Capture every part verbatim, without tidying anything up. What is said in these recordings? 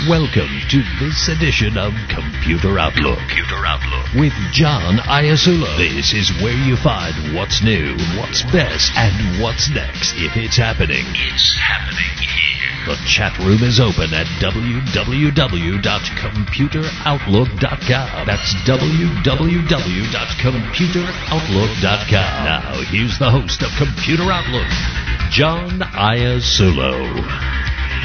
Welcome to this edition of Computer Outlook. Computer Outlook. With John Iasulo. This is where you find what's new, what's best, and what's next. If it's happening, it's happening here. The chat room is open at w w w dot computer outlook dot com. That's w w w dot computer outlook dot com. Now, here's the host of Computer Outlook, John Iasulo.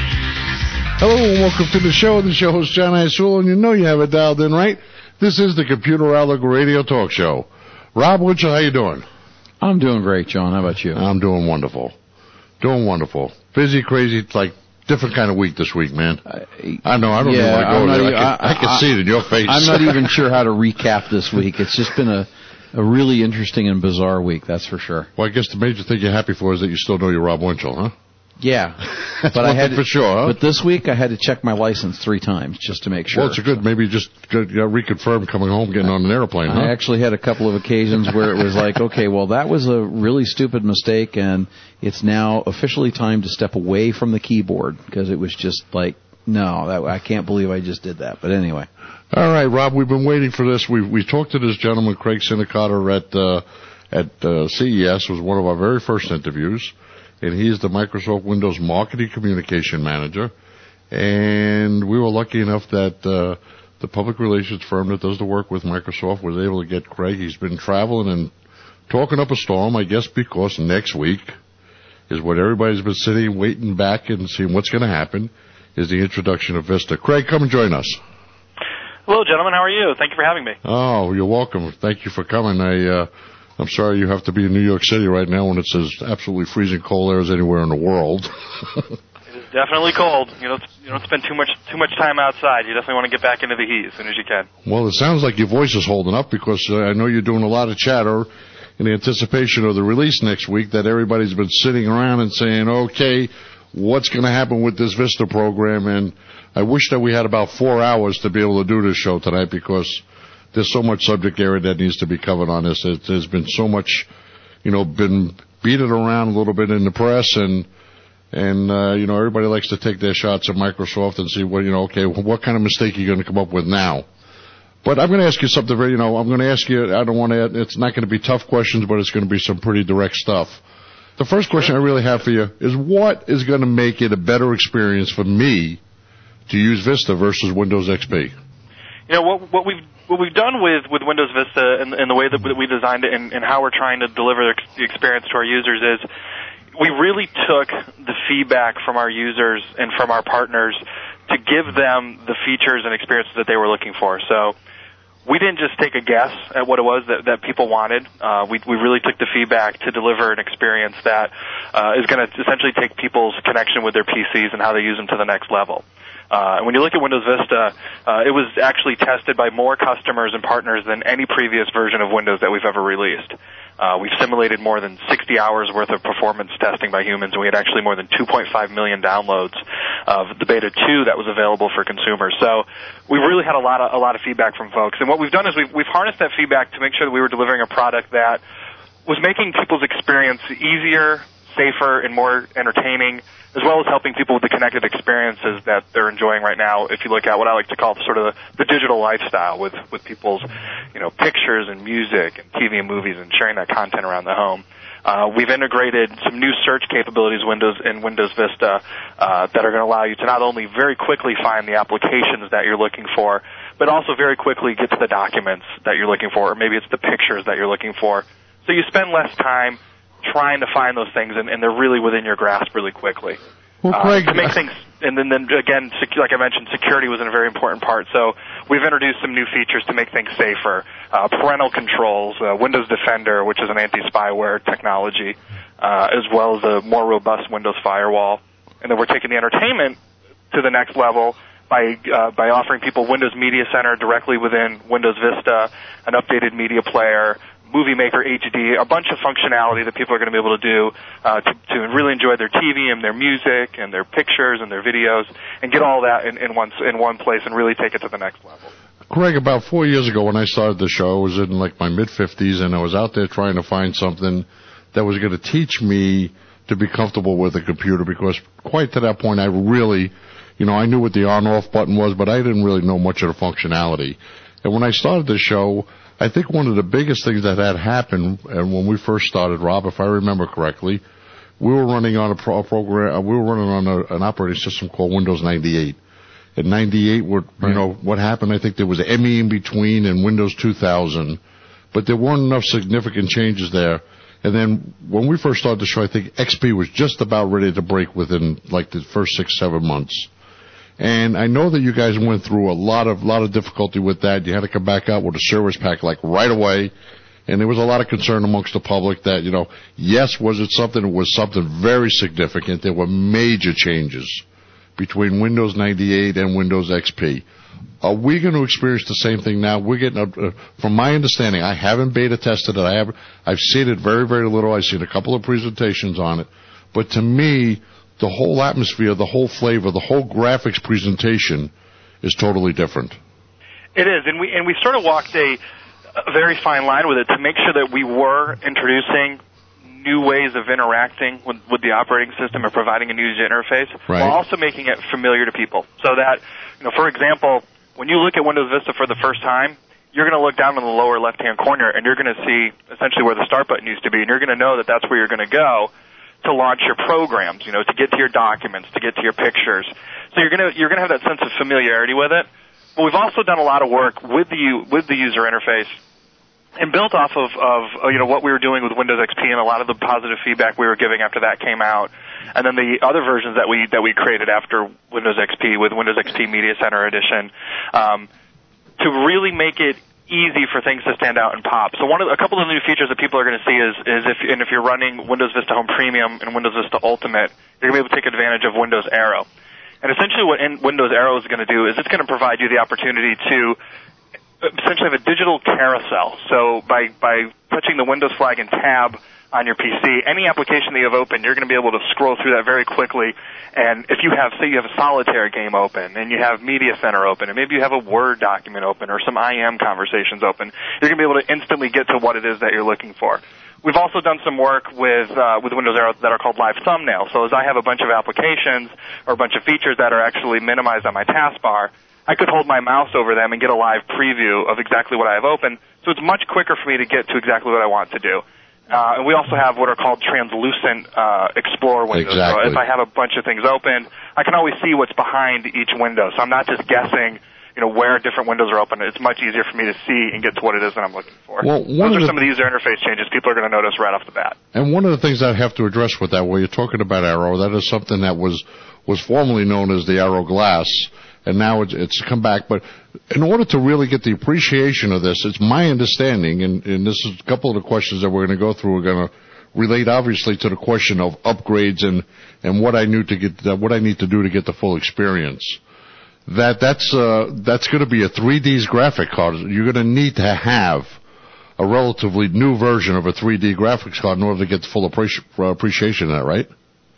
Hello and welcome to the show. The show host John Iasulo, and you know you have it dialed in right. This is the Computer Outlook Radio Talk Show. Rob Winchell, how you doing? I'm doing great, John. How about you? I'm doing wonderful. Doing wonderful. Busy, crazy, it's like different kind of week this week, man. I, I know, I don't yeah, even want to go there. Even, I, can, I, I can I, see it in your face. I'm not even sure how to recap this week. It's just been a, a really interesting and bizarre week, that's for sure. Well, I guess the major thing you're happy for is that you still know you're Rob Winchell, huh? Yeah, That's but I had to, for sure. Huh? But this week I had to check my license three times just to make sure. Well, it's a good. Maybe just you know, reconfirm coming home, getting on an airplane. Huh? I actually had a couple of occasions where it was like, okay, well that was a really stupid mistake, and it's now officially time to step away from the keyboard because it was just like, no, that, I can't believe I just did that. But anyway. All right, Rob, we've been waiting for this. We we talked to this gentleman, Craig Sinicotta, at uh, at uh, C E S. It was one of our very first interviews. And he's the Microsoft Windows Marketing Communication Manager. And we were lucky enough that uh, the public relations firm that does the work with Microsoft was able to get Craig. He's been traveling and talking up a storm, I guess, because next week is what everybody's been sitting, waiting back and seeing what's going to happen, is the introduction of Vista. Craig, come and join us. Hello, gentlemen. How are you? Thank you for having me. Oh, you're welcome. Thank you for coming. I... Uh, I'm sorry you have to be in New York City right now when it's as absolutely freezing cold there as anywhere in the world. It is definitely cold. You don't, you don't spend too much too much time outside. You definitely want to get back into the heat as soon as you can. Well, it sounds like your voice is holding up because uh, I know you're doing a lot of chatter in anticipation of the release next week that everybody's been sitting around and saying, okay, what's going to happen with this Vista program? And I wish that we had about four hours to be able to do this show tonight because there's so much subject area that needs to be covered on this. It, there's been so much, you know, been beaten around a little bit in the press, and and uh, you know, everybody likes to take their shots at Microsoft and see what, you know, okay, what kind of mistake are you going to come up with now? But I'm going to ask you something very, you know, I'm going to ask you. I don't want to. It's not going to be tough questions, but it's going to be some pretty direct stuff. The first question I really have for you is, what is going to make it a better experience for me to use Vista versus Windows X P? You know, what what we've what we've done with, with Windows Vista and, and the way that we designed it and, and how we're trying to deliver the experience to our users is we really took the feedback from our users and from our partners to give them the features and experiences that they were looking for. So we didn't just take a guess at what it was that, that people wanted. Uh, we, we really took the feedback to deliver an experience that uh, is going to essentially take people's connection with their P Cs and how they use them to the next level. Uh, and when you look at Windows Vista, uh, it was actually tested by more customers and partners than any previous version of Windows that we've ever released. Uh, we've simulated more than sixty hours worth of performance testing by humans, and we had actually more than two point five million downloads of the Beta two that was available for consumers. So we really had a lot of, a lot of feedback from folks. And what we've done is we've, we've harnessed that feedback to make sure that we were delivering a product that was making people's experience easier, safer, and more entertaining, as well as helping people with the connected experiences that they're enjoying right now. If you look at what I like to call the, sort of the, the digital lifestyle with, with people's, you know, pictures and music and T V and movies and sharing that content around the home. Uh, we've integrated some new search capabilities Windows in Windows Vista uh, that are going to allow you to not only very quickly find the applications that you're looking for, but also very quickly get to the documents that you're looking for, or maybe it's the pictures that you're looking for. So you spend less time trying to find those things, and, and they're really within your grasp really quickly. Well, Craig, uh, to make things, and then, then again, sec- like I mentioned, security was a very important part. So we've introduced some new features to make things safer. Uh, parental controls, uh, Windows Defender, which is an anti-spyware technology, uh, as well as a more robust Windows firewall. And then we're taking the entertainment to the next level by uh, by offering people Windows Media Center directly within Windows Vista, an updated media player, Movie Maker H D, a bunch of functionality that people are going to be able to do uh, to, to really enjoy their T V and their music and their pictures and their videos, and get all that in, in one in one place and really take it to the next level. Greg, about four years ago when I started the show, I was in like my mid-fifties, and I was out there trying to find something that was going to teach me to be comfortable with a computer, because quite to that point I really, you know, I knew what the on-off button was, but I didn't really know much of the functionality. And when I started the show, I think one of the biggest things that had happened, and when we first started, Rob, if I remember correctly, we were running on a, pro- a program, uh, we were running on a, an operating system called Windows ninety-eight. And ninety-eight, were, right. you know, what happened, I think there was M E in between and Windows two thousand, but there weren't enough significant changes there. And then when we first started the show, I think X P was just about ready to break within like the first six, seven months. And I know that you guys went through a lot of lot of difficulty with that. You had to come back out with a service pack like right away. And there was a lot of concern amongst the public that, you know, yes, was it something? It was something very significant. There were major changes between Windows ninety-eight and Windows X P. Are we going to experience the same thing now? We're getting, a, uh, from my understanding, I haven't beta tested it. I have, I've seen it very, very little. I've seen a couple of presentations on it. But to me, the whole atmosphere, the whole flavor, the whole graphics presentation is totally different. It is, and we and we sort of walked a, a very fine line with it to make sure that we were introducing new ways of interacting with, with the operating system and providing a new user interface, right, while also making it familiar to people. So that, you know, for example, when you look at Windows Vista for the first time, you're going to look down in the lower left-hand corner, and you're going to see essentially where the start button used to be, and you're going to know that that's where you're going to go to launch your programs, you know, to get to your documents, to get to your pictures. So you're going to you're going to have that sense of familiarity with it. But we've also done a lot of work with the with the user interface, and built off of, of you know what we were doing with Windows X P and a lot of the positive feedback we were giving after that came out, and then the other versions that we that we created after Windows X P with Windows X P Media Center Edition, um, to really make it easy for things to stand out and pop. So one of a couple of the new features that people are going to see is is if and if you're running Windows Vista Home Premium and Windows Vista Ultimate, you're going to be able to take advantage of Windows Arrow. And essentially what in Windows Arrow is going to do is it's going to provide you the opportunity to essentially have a digital carousel. So by by touching the Windows flag and tab on your P C, any application that you have open, you're going to be able to scroll through that very quickly. And if you have, say you have a solitaire game open, and you have Media Center open, and maybe you have a Word document open, or some I M conversations open, you're going to be able to instantly get to what it is that you're looking for. We've also done some work with uh, with Windows Arrow that are called Live Thumbnail. So as I have a bunch of applications or a bunch of features that are actually minimized on my taskbar, I could hold my mouse over them and get a live preview of exactly what I have open. So it's much quicker for me to get to exactly what I want to do. Uh, and we also have what are called translucent uh, Explorer windows. Exactly. So if I have a bunch of things open, I can always see what's behind each window. So I'm not just guessing, you know, where different windows are open. It's much easier for me to see and get to what it is that I'm looking for. Well, one Those are of the, some of the user interface changes people are going to notice right off the bat. And one of the things I have to address with that, while you're talking about Arrow, that is something that was was formerly known as the Arrow Glass, and now it's, it's come back. But in order to really get the appreciation of this, it's my understanding, and, and this is a couple of the questions that we're going to go through. We're going to relate, obviously, to the question of upgrades and, and what I need to get, uh, what I need to do to get the full experience. That that's uh, that's going to be a three D's graphic card. You're going to need to have a relatively new version of a three D graphics card in order to get the full appreci- uh, appreciation of that, right?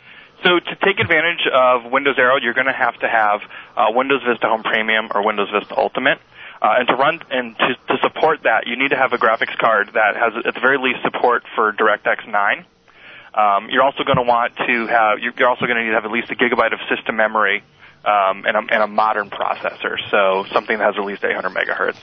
So to take advantage of Windows Arrow, you're going to have to have uh, Windows Vista Home Premium or Windows Vista Ultimate. Uh, and to run and to, to support that, you need to have a graphics card that has, at the very least, support for DirectX nine. Um, you're also going to want to have, you're also going to need to have at least a gigabyte of system memory um, and, a, and a modern processor, so something that has at least eight hundred megahertz.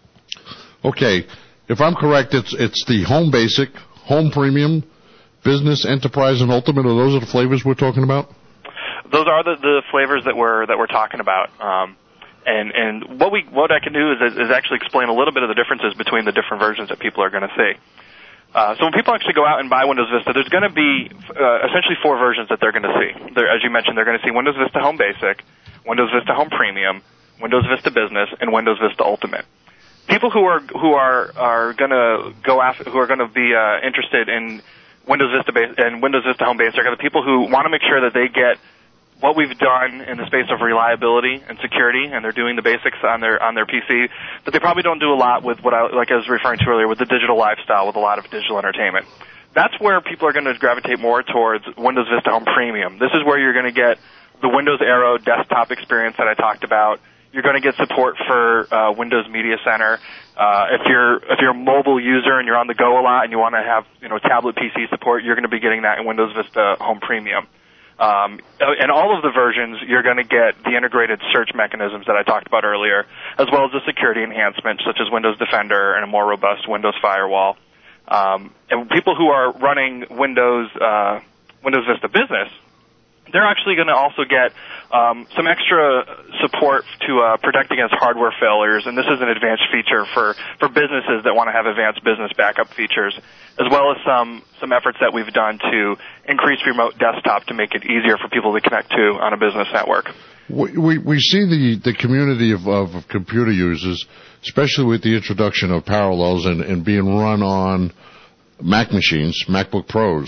Okay, if I'm correct, it's it's the Home Basic, Home Premium, Business, Enterprise, and Ultimate. Are those are the flavors we're talking about? Those are the, the flavors that we're that we're talking about. Um, And and what we what I can do is is actually explain a little bit of the differences between the different versions that people are going to see. Uh, so when people actually go out and buy Windows Vista, there's going to be uh, essentially four versions that they're going to see. They're, as you mentioned, they're going to see Windows Vista Home Basic, Windows Vista Home Premium, Windows Vista Business, and Windows Vista Ultimate. People who are who are are going to go after who are going to be uh, interested in Windows Vista base, and Windows Vista Home Basic are the people who want to make sure that they get what we've done in the space of reliability and security, and they're doing the basics on their on their P C, but they probably don't do a lot with what I, like I was referring to earlier, with the digital lifestyle, with a lot of digital entertainment. That's where people are going to gravitate more towards Windows Vista Home Premium. This is where you're going to get the Windows Arrow desktop experience that I talked about. You're going to get support for uh, Windows Media Center. Uh, if you're if you're a mobile user and you're on the go a lot and you want to have you know tablet P C support, you're going to be getting that in Windows Vista Home Premium. Um, in all of the versions, you're going to get the integrated search mechanisms that I talked about earlier, as well as the security enhancements such as Windows Defender and a more robust Windows Firewall. Um, and people who are running Windows uh, Windows Vista Business, they're actually going to also get um, some extra support to uh, protect against hardware failures, and this is an advanced feature for, for businesses that want to have advanced business backup features, as well as some, some efforts that we've done to increase remote desktop to make it easier for people to connect to on a business network. We, we, we see the, the community of, of computer users, especially with the introduction of Parallels and, and being run on Mac machines, MacBook Pros.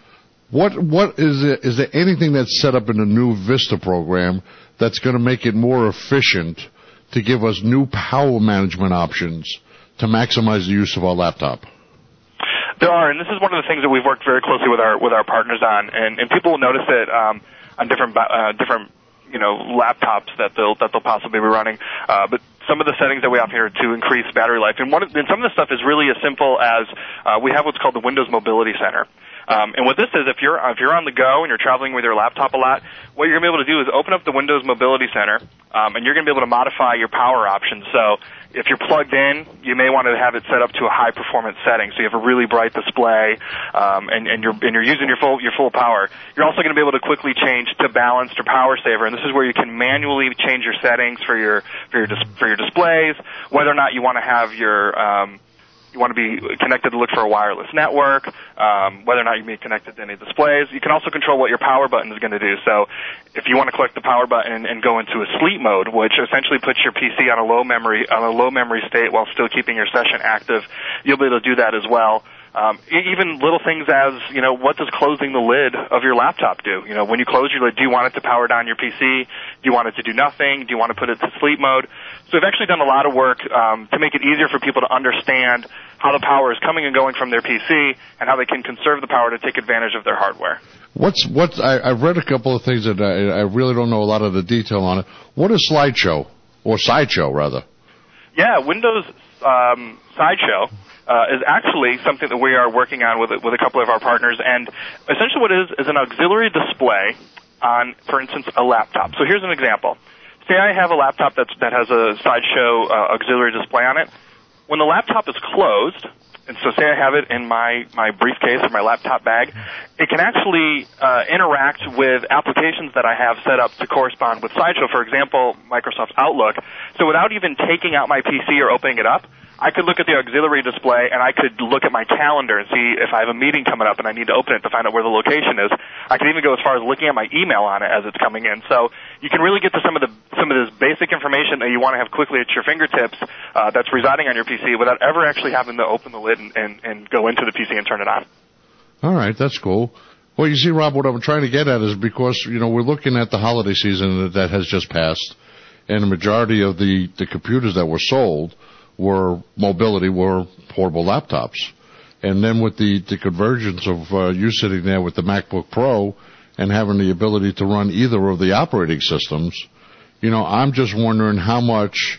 What what is it, is there anything that's set up in the new Vista program that's going to make it more efficient to give us new power management options to maximize the use of our laptop? There are, and this is one of the things that we've worked very closely with our with our partners on, and, and people will notice it um, on different uh, different you know laptops that they'll that they'll possibly be running. Uh, but some of the settings that we have here to increase battery life, and one of, and some of the stuff is really as simple as uh, we have what's called the Windows Mobility Center. Um, and what this is, if you're if you're on the go and you're traveling with your laptop a lot, what you're going to be able to do is open up the Windows Mobility Center, um, and you're going to be able to modify your power options. So if you're plugged in, you may want to have it set up to a high performance setting, so you have a really bright display, um, and, and you're and you're using your full your full power. You're also going to be able to quickly change to balanced or power saver, and this is where you can manually change your settings for your for your dis- for your displays, whether or not you want to have your um, you want to be connected to look for a wireless network, um, whether or not you be connected to any displays. You can also control what your power button is going to do. So if you want to click the power button and, and go into a sleep mode, which essentially puts your P C on a low memory on a low memory state while still keeping your session active, you'll be able to do that as well. Um, even little things as, you know, what does closing the lid of your laptop do? You know, when you close your lid, do you want it to power down your P C? Do you want it to do nothing? Do you want to put it to sleep mode? So we've actually done a lot of work um, to make it easier for people to understand how the power is coming and going from their P C and how they can conserve the power to take advantage of their hardware. What's what's I, I've read a couple of things that I, I really don't know a lot of the detail on it. What is Slideshow, or Sideshow rather? Yeah, Windows um, Sideshow uh, is actually something that we are working on with with a couple of our partners, and essentially what it is is an auxiliary display on, for instance, a laptop. So here's an example. Say I have a laptop that's, that has a Sideshow uh, auxiliary display on it. When the laptop is closed, and so say I have it in my, my briefcase or my laptop bag, it can actually uh, interact with applications that I have set up to correspond with Sideshow, for example, Microsoft Outlook. So without even taking out my P C or opening it up, I could look at the auxiliary display and I could look at my calendar and see if I have a meeting coming up and I need to open it to find out where the location is. I could even go as far as looking at my email on it as it's coming in. So you can really get to some of the some of this basic information that you want to have quickly at your fingertips uh, that's residing on your P C without ever actually having to open the lid and, and, and go into the P C and turn it on. All right, that's cool. Well, you see, Rob, what I'm trying to get at is because, you know, we're looking at the holiday season that has just passed, and the majority of the, the computers that were sold were mobility, were portable laptops. And then with the, the convergence of uh, you sitting there with the MacBook Pro and having the ability to run either of the operating systems, you know, I'm just wondering how much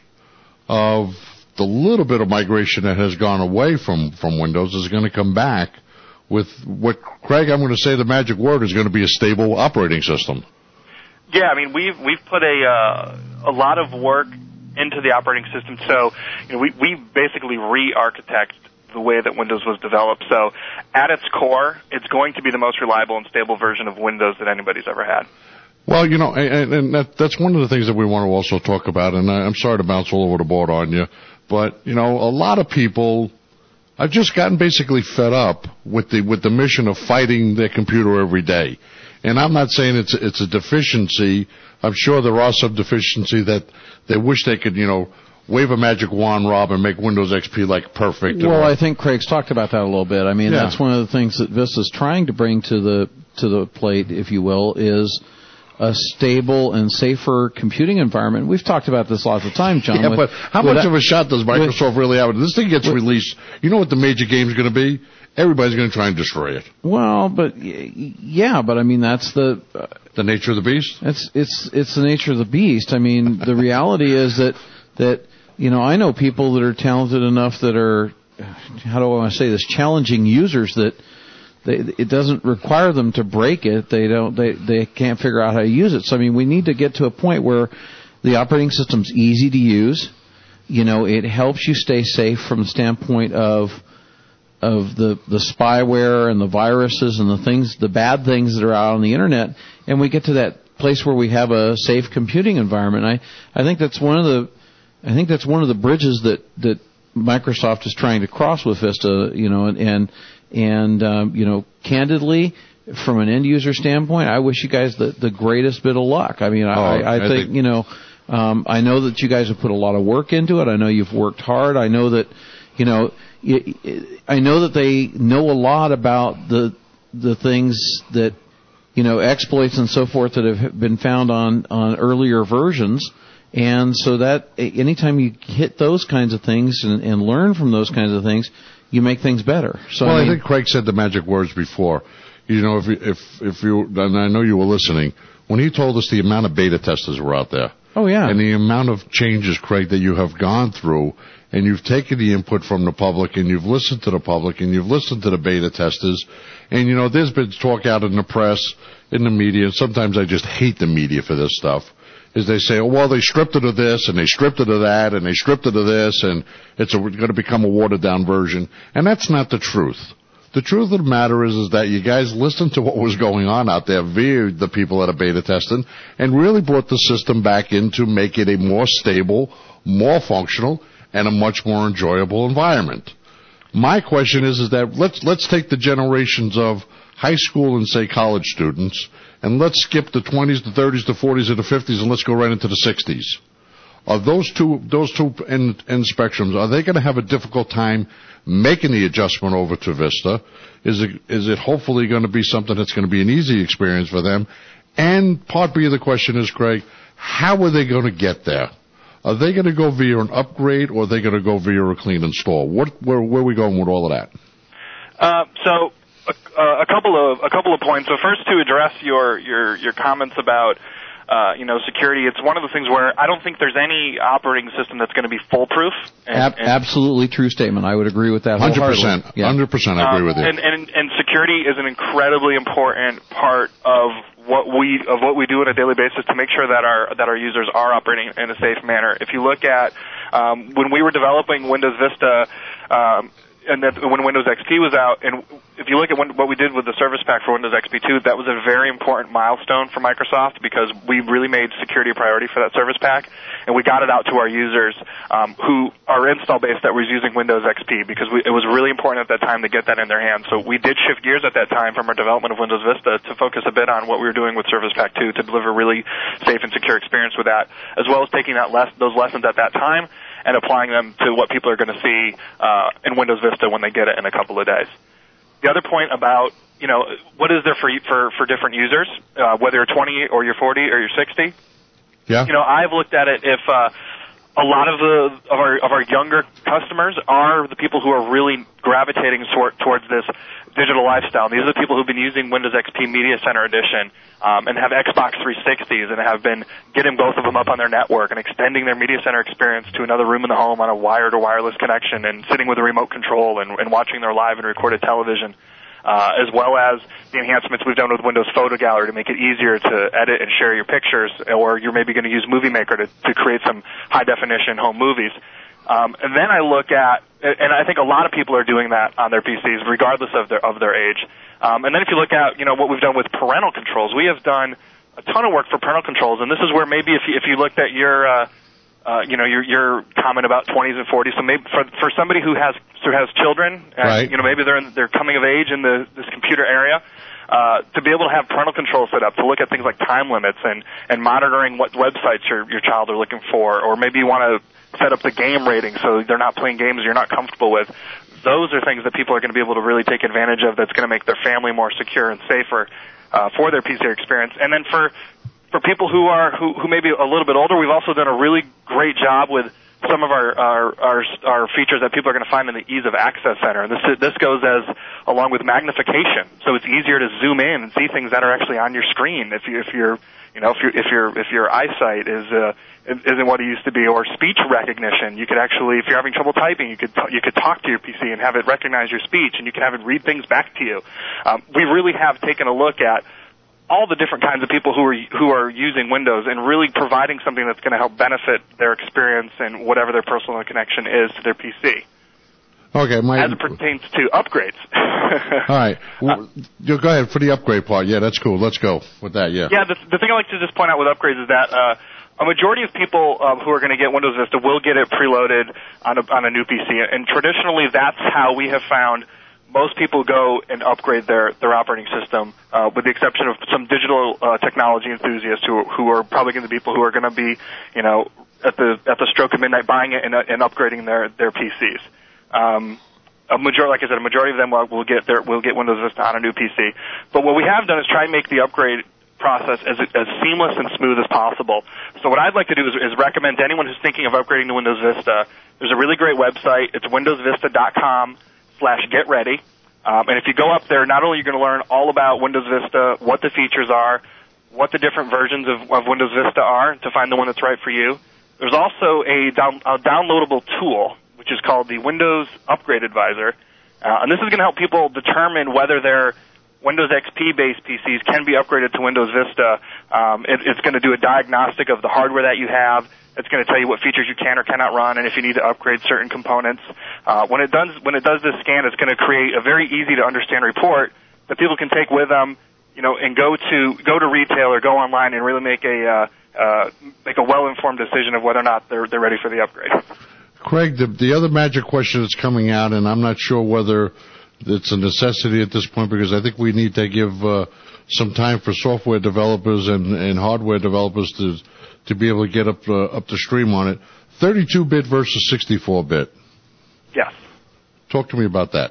of the little bit of migration that has gone away from, from Windows is going to come back with what, Craig, I'm going to say the magic word is going to be a stable operating system. Yeah, I mean, we've we've put a uh, a lot of work into the operating system. So, you know, we we basically re-architect the way that Windows was developed. So, at its core, it's going to be the most reliable and stable version of Windows that anybody's ever had. Well, you know, and, and that, that's one of the things that we want to also talk about. And I'm sorry to bounce all over the board on you, but you know, a lot of people. I've just gotten basically fed up with the with the mission of fighting their computer every day. And I'm not saying it's it's a deficiency. I'm sure there are some deficiency that they wish they could, you know, wave a magic wand, Rob, and make Windows X P like perfect. Well, I think Craig's talked about that a little bit. I mean, yeah. That's one of the things that Vista's trying to bring to the to the plate, if you will, is a stable and safer computing environment. We've talked about this lots of times, John. Yeah, with, but how much that, of a shot does Microsoft with, really have? This thing gets with, released. You know what the major game's going to be? Everybody's going to try and destroy it. Well, but yeah, but I mean that's the uh, the nature of the beast. It's it's it's the nature of the beast. I mean, the reality is that that you know I know people that are talented enough that are, how do I want to say this, challenging users that they, it doesn't require them to break it. They don't. They they can't figure out how to use it. So I mean, we need to get to a point where the operating system's easy to use. You know, it helps you stay safe from the standpoint of of the the spyware and the viruses and the things, the bad things that are out on the internet. And we get to that place where we have a safe computing environment. I I think that's one of the I think that's one of the bridges that that Microsoft is trying to cross with Vista. You know, and and, and um, you know, candidly, from an end user standpoint, I wish you guys the the greatest bit of luck. I mean, I, oh, I, I think, think you know. Um, I know that you guys have put a lot of work into it. I know you've worked hard. I know that, you know, I know that they know a lot about the the things that, you know, exploits and so forth that have been found on, on earlier versions. And so that anytime you hit those kinds of things and, and learn from those kinds of things, you make things better. So well, I, mean, I think Craig said the magic words before. You know, if if if you, and I know you were listening when he told us the amount of beta testers were out there. Oh, yeah. And the amount of changes, Craig, that you have gone through, and you've taken the input from the public, and you've listened to the public, and you've listened to the beta testers. And, you know, there's been talk out in the press, in the media, and sometimes I just hate the media for this stuff, is they say, oh, well, they stripped it of this, and they stripped it of that, and they stripped it of this, and it's going to become a watered-down version. And that's not the truth. The truth of the matter is, is that you guys listened to what was going on out there via the people that are beta testing and really brought the system back in to make it a more stable, more functional, and a much more enjoyable environment. My question is, is that let's, let's take the generations of high school and, say, college students, and let's skip the twenties, the thirties, the forties, and the fifties, and let's go right into the sixties. Are those two, those two end, end spectrums, are they going to have a difficult time making the adjustment over to Vista? Is it, is it hopefully going to be something that's going to be an easy experience for them? And part B of the question is, Craig, how are they going to get there? Are they going to go via an upgrade, or are they going to go via a clean install? What, where, where are we going with all of that? Uh, so, a, a couple of a couple of points. So, first, to address your your your comments about Uh, you know, security, it's one of the things where I don't think there's any operating system that's going to be foolproof. And, Ab- and absolutely true statement. I would agree with that one hundred percent. Yeah. one hundred percent I agree um, with you. And, and, and security is an incredibly important part of what we of what we do on a daily basis to make sure that our that our users are operating in a safe manner. If you look at um, when we were developing Windows Vista, um, and that when Windows X P was out, and if you look at when, what we did with the Service Pack for Windows X P two, that was a very important milestone for Microsoft because we really made security a priority for that Service Pack, and we got it out to our users um, who are install base that was using Windows X P because we, it was really important at that time to get that in their hands. So we did shift gears at that time from our development of Windows Vista to focus a bit on what we were doing with Service Pack two to deliver really safe and secure experience with that, as well as taking that les- those lessons at that time and applying them to what people are going to see uh, in Windows Vista when they get it in a couple of days. The other point about, you know, what is there for for, for different users, uh, whether you're twenty or you're forty or you're sixty? Yeah. You know, I've looked at it if uh, a lot of the of our of our younger customers are the people who are really gravitating toward, towards this digital lifestyle. These are the people who've been using Windows X P Media Center Edition um, and have Xbox three sixties and have been getting both of them up on their network and extending their Media Center experience to another room in the home on a wired or wireless connection and sitting with a remote control and, and watching their live and recorded television, uh, as well as the enhancements we've done with Windows Photo Gallery to make it easier to edit and share your pictures, or you're maybe going to use Movie Maker to, to create some high-definition home movies. Um, and then I look at, and I think a lot of people are doing that on their P Cs, regardless of their of their age. Um, and then if you look at, you know, what we've done with parental controls, we have done a ton of work for parental controls. And this is where maybe if you, if you looked at your, uh, uh, you know, your your comment about twenties and forties, so maybe for for somebody who has who has children, and, right. you know, maybe they're in, they're coming of age in the this computer area. Uh, to be able to have parental control set up, to look at things like time limits and, and monitoring what websites your, your child are looking for, or maybe you want to set up the game rating so they're not playing games you're not comfortable with. Those are things that people are going to be able to really take advantage of that's going to make their family more secure and safer uh, for their P C experience. And then for for people who are who, who may be a little bit older, we've also done a really great job with some of our, our, our, our features that people are going to find in the Ease of Access Center. And this, this goes as along with magnification. So it's easier to zoom in and see things that are actually on your screen if, you, if you're You know, if your if your if your eyesight is uh, isn't what it used to be, or speech recognition, you could actually, if you're having trouble typing, you could t- you could talk to your P C and have it recognize your speech, and you can have it read things back to you. Um, we really have taken a look at all the different kinds of people who are who are using Windows and really providing something that's going to help benefit their experience and whatever their personal connection is to their P C. Okay, my, as it pertains to upgrades. All right. Well, uh, go ahead for the upgrade part. Yeah, that's cool. Let's go with that, yeah. Yeah, the, the thing I like to just point out with upgrades is that uh, a majority of people um, who are going to get Windows Vista will get it preloaded on a, on a new P C. And traditionally, that's how we have found most people go and upgrade their, their operating system, uh, with the exception of some digital uh, technology enthusiasts who, who are probably going to be people who are going to be, you know, at the at the stroke of midnight buying it and, uh, and upgrading their, their P Cs. Um, a majority, like I said, a majority of them will, will get their, will get Windows Vista on a new P C. But what we have done is try and make the upgrade process as, as seamless and smooth as possible. So what I'd like to do is, is recommend to anyone who's thinking of upgrading to Windows Vista, there's a really great website. It's windows vista dot com slash get ready. Um, and if you go up there, not only are you going to learn all about Windows Vista, what the features are, what the different versions of, of Windows Vista are to find the one that's right for you. There's also a, down, a downloadable tool, which is called the Windows Upgrade Advisor. Uh, and this is going to help people determine whether their Windows X P-based P Cs can be upgraded to Windows Vista. Um, it, it's going to do a diagnostic of the hardware that you have. It's going to tell you what features you can or cannot run, and if you need to upgrade certain components. Uh, when it does when it does this scan, it's going to create a very easy-to-understand report that people can take with them, you know, and go to go to retail or go online and really make a uh, uh, make a well-informed decision of whether or not they're they're ready for the upgrade. Craig, the, the other magic question that's coming out, and I'm not sure whether it's a necessity at this point, because I think we need to give uh, some time for software developers and, and hardware developers to to be able to get up uh, up the stream on it. thirty-two bit versus sixty-four bit. Yes. Talk to me about that.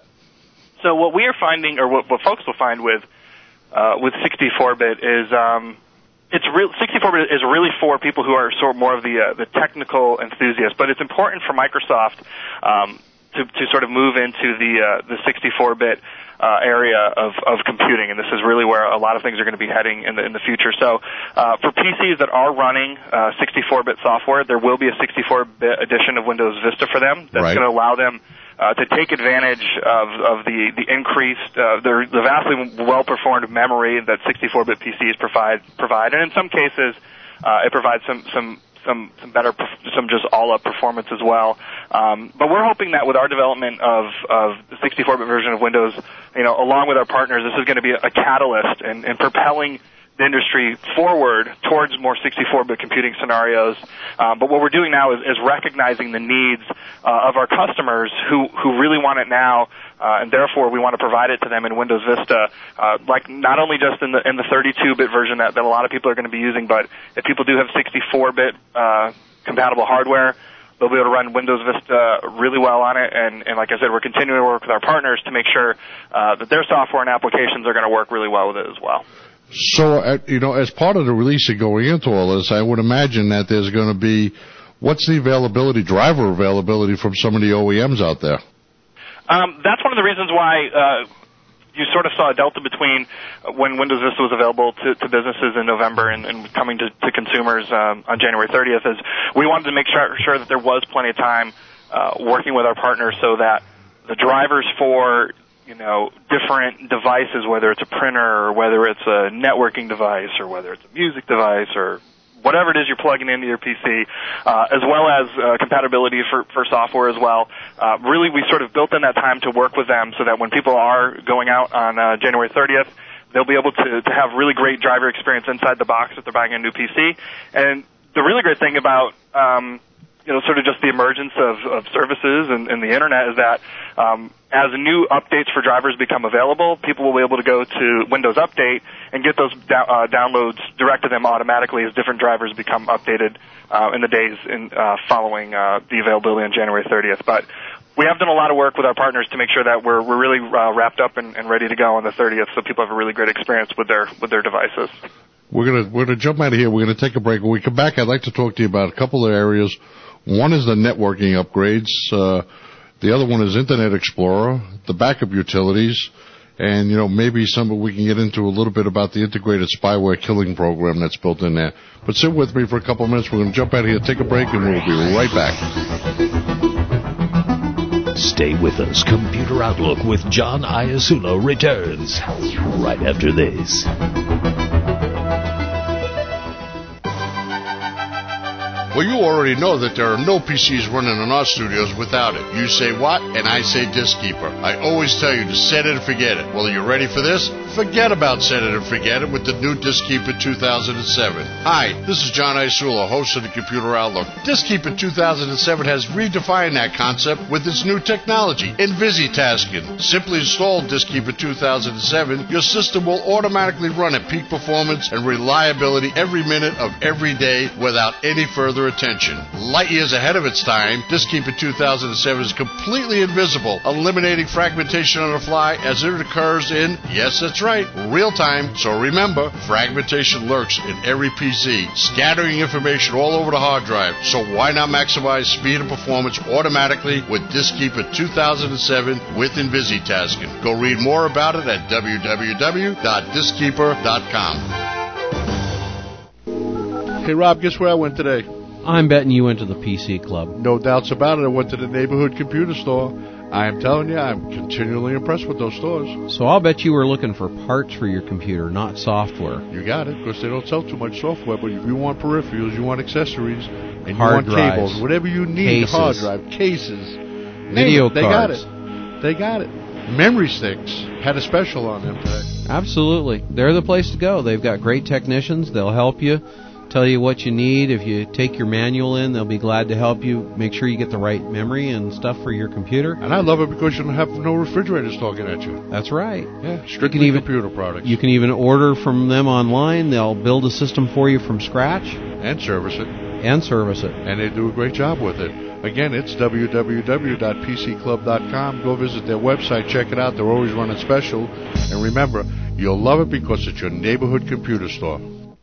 So what we are finding, or what, what folks will find with uh, with sixty-four bit is um, it's real. sixty-four bit is really for people who are sort of more of the uh, the technical enthusiasts. But it's important for Microsoft um, to to sort of move into the uh, the sixty-four bit uh, area of, of computing, and this is really where a lot of things are going to be heading in the in the future. So uh, for P Cs that are running uh, sixty-four bit software, there will be a sixty-four bit edition of Windows Vista for them. That's right. going to allow them Uh, to take advantage of, of the, the increased, uh, the, the vastly well-performed memory that sixty-four bit P Cs provide, provide. And in some cases, uh, it provides some, some, some, some better, some just all-up performance as well. Um, but we're hoping that with our development of, of the sixty-four bit version of Windows, you know, along with our partners, this is going to be a catalyst in, in propelling the industry forward towards more sixty-four bit computing scenarios. Um, but what we're doing now is, is recognizing the needs uh, of our customers who, who really want it now, uh, and therefore we want to provide it to them in Windows Vista, uh, like not only just in the in the thirty-two bit version that, that a lot of people are going to be using, but if people do have sixty-four bit uh, compatible hardware, they'll be able to run Windows Vista really well on it. And, and like I said, we're continuing to work with our partners to make sure uh, that their software and applications are going to work really well with it as well. So, uh, you know, as part of the release of going into all this, I would imagine that there's going to be, what's the availability, driver availability from some of the O E Ms out there? Um, that's one of the reasons why uh, you sort of saw a delta between when Windows Vista was available to, to businesses in November and, and coming to, to consumers um, on January thirtieth, is we wanted to make sure, sure that there was plenty of time uh, working with our partners so that the drivers for you know, different devices, whether it's a printer or whether it's a networking device or whether it's a music device or whatever it is you're plugging into your P C, uh, as well as uh, compatibility for, for software as well. Uh, really, we sort of built in that time to work with them so that when people are going out on uh, January thirtieth, they'll be able to, to have really great driver experience inside the box if they're buying a new P C. And the really great thing about um, you know, sort of just the emergence of, of services and, and the internet is that um, as new updates for drivers become available, people will be able to go to Windows Update and get those da- uh, downloads direct to them automatically as different drivers become updated uh, in the days in, uh, following uh, the availability on January thirtieth. But we have done a lot of work with our partners to make sure that we're we're really uh, wrapped up and, and ready to go on the thirtieth, so people have a really great experience with their with their devices. We're gonna we're gonna jump out of here. We're gonna take a break. When we come back, I'd like to talk to you about a couple of areas. One is the networking upgrades. Uh, the other one is Internet Explorer, the backup utilities, And, you know, maybe some we can get into a little bit about the integrated spyware killing program that's built in there. But sit with me for a couple of minutes. We're going to jump out of here, take a break, and we'll be right back. Stay with us. Computer Outlook with John Iasulo returns right after this. Well, you already know that there are no P Cs running in our studios without it. You say what, and I say Diskkeeper. I always tell you to set it and forget it. Well, are you ready for this? Forget about set it and forget it with the new Diskkeeper two thousand seven. Hi, this is John Iasulo, host of the Computer Outlook. Diskkeeper two thousand seven has redefined that concept with its new technology, InvisiTasking. Simply install Diskkeeper two thousand seven, your system will automatically run at peak performance and reliability every minute of every day without any further attention. Light years ahead of its time, Diskkeeper two thousand seven is completely invisible, eliminating fragmentation on the fly as it occurs in, yes, that's right, real time. So remember, fragmentation lurks in every P C, scattering information all over the hard drive. So why not maximize speed and performance automatically with Diskkeeper two thousand seven with InvisiTasking? Go read more about it at w w w dot diskkeeper dot com. Hey, Rob, guess where I went today? I'm betting you went to the P C Club. No doubts about it. I went to the neighborhood computer store. I am telling you, I'm continually impressed with those stores. So I'll bet you were looking for parts for your computer, not software. You got it, because they don't sell too much software, but if you want peripherals, you want accessories, and you hard want drives, cables, whatever you need, cases, hard drive, cases, video they cards. got it. They got it. Memory sticks had a special on them today. Absolutely. They're the place to go. They've got great technicians. They'll help you. Tell you what you need. If you take your manual in, they'll be glad to help you make sure you get the right memory and stuff for your computer. And I love it because you don't have no refrigerators talking at you. That's right. Yeah, strictly even, computer products. You can even order from them online. They'll build a system for you from scratch. And service it. And service it. And they do a great job with it. Again, it's w w w dot p c club dot com. Go visit their website. Check it out. They're always running special. And remember, you'll love it because it's your neighborhood computer store.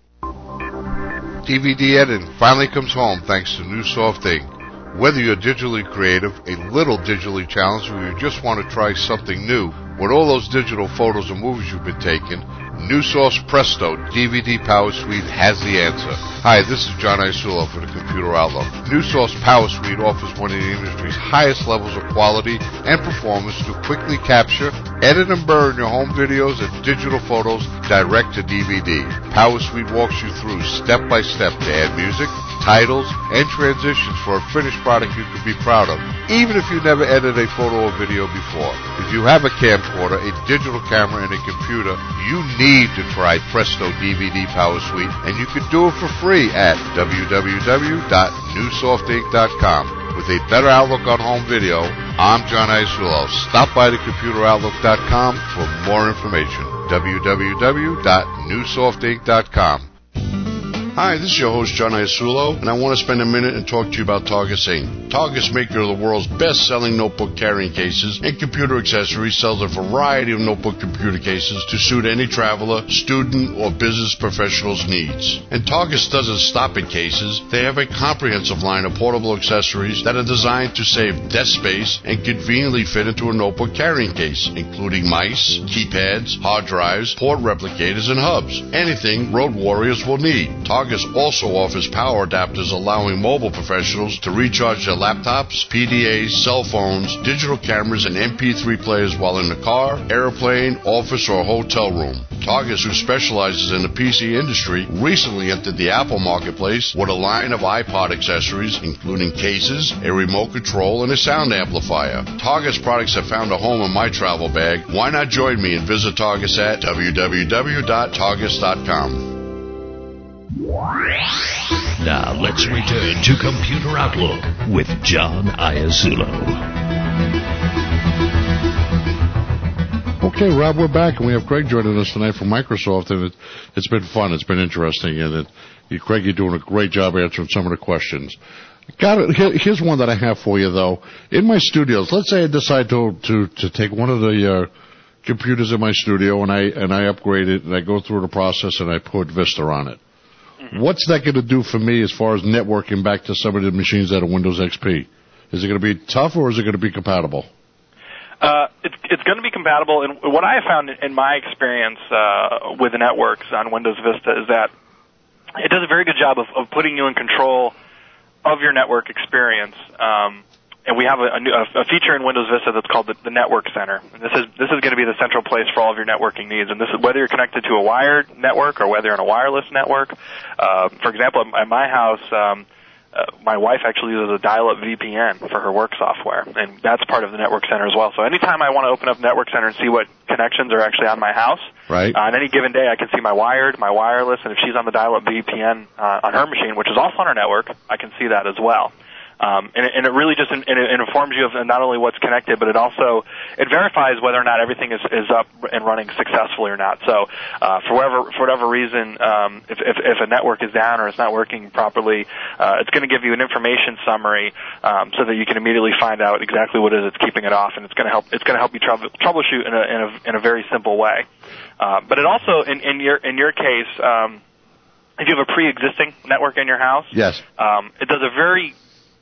D V D editing finally comes home thanks to NewSoft Ink. Whether you're digitally creative, a little digitally challenged, or you just want to try something new, with all those digital photos and movies you've been taking, NewSoft's Presto D V D Power Suite has the answer. Hi, this is John Iasulo for the Computer Outlook. NewSoft's Power Suite offers one of the industry's highest levels of quality and performance to quickly capture, edit and burn your home videos and digital photos direct to D V D. Power Suite walks you through step by step to add music, titles, and transitions for a finished product you can be proud of, even if you never edited a photo or video before. If you have a camcorder, a digital camera, and a computer, you need to try Presto D V D Power Suite, and you can do it for free at w w w dot new soft ink dot com. With a better outlook on home video, I'm John Iasulo. Stop by the computer outlook dot com for more information. w w w dot new soft ink dot com. Hi, this is your host, John Iasulo, and I want to spend a minute and talk to you about Targus Incorporated. Targus, maker of the world's best-selling notebook carrying cases and computer accessories, sells a variety of notebook computer cases to suit any traveler, student, or business professional's needs. And Targus doesn't stop at cases. They have a comprehensive line of portable accessories that are designed to save desk space and conveniently fit into a notebook carrying case, including mice, keypads, hard drives, port replicators, and hubs. Anything road warriors will need. Targus also offers power adapters, allowing mobile professionals to recharge their laptops, P D As, cell phones, digital cameras, and M P three players while in the car, airplane, office, or hotel room. Targus, who specializes in the P C industry, recently entered the Apple marketplace with a line of iPod accessories, including cases, a remote control, and a sound amplifier. Targus products have found a home in my travel bag. Why not join me and visit Targus at w w w dot targus dot com. Now let's return to Computer Outlook with John Iasulo. Okay, Rob, we're back, and we have Craig joining us tonight from Microsoft, and it, it's been fun. It's been interesting, and it, you, Craig, you're doing a great job answering some of the questions. Got it. Here, here's one that I have for you, though. In my studios, let's say I decide to to, to take one of the uh, computers in my studio, and I and I upgrade it, and I go through the process, and I put Vista on it. What's that going to do for me as far as networking back to some of the machines that are Windows X P? Is it going to be tough, or is it going to be compatible? Uh, it's it's going to be compatible, and what I have found in my experience uh, with the networks on Windows Vista is that it does a very good job of, of putting you in control of your network experience. Um, and we have a, a, new, a feature in Windows Vista that's called the, the Network Center. And this is this is going to be the central place for all of your networking needs. And this is whether you're connected to a wired network or whether you're on a wireless network. Uh, for example, at my house, um, uh, my wife actually uses a dial-up V P N for her work software, and that's part of the Network Center as well. So anytime I want to open up Network Center and see what connections are actually on my house, right. uh, on any given day I can see my wired, my wireless, and if she's on the dial-up V P N uh, on her machine, which is also on our network, I can see that as well. Um, and, it, and it really just in, it informs you of not only what's connected, but it also it verifies whether or not everything is, is up and running successfully or not. So uh, for whatever for whatever reason, um, if, if if a network is down or it's not working properly, uh, it's going to give you an information summary um, so that you can immediately find out exactly what it is that's keeping it off, and it's going to help it's going to help you trouble, troubleshoot in a, in a in a very simple way. Uh, but it also in, in your in your case. Um, if you have a pre-existing network in your house, yes, um, it does a very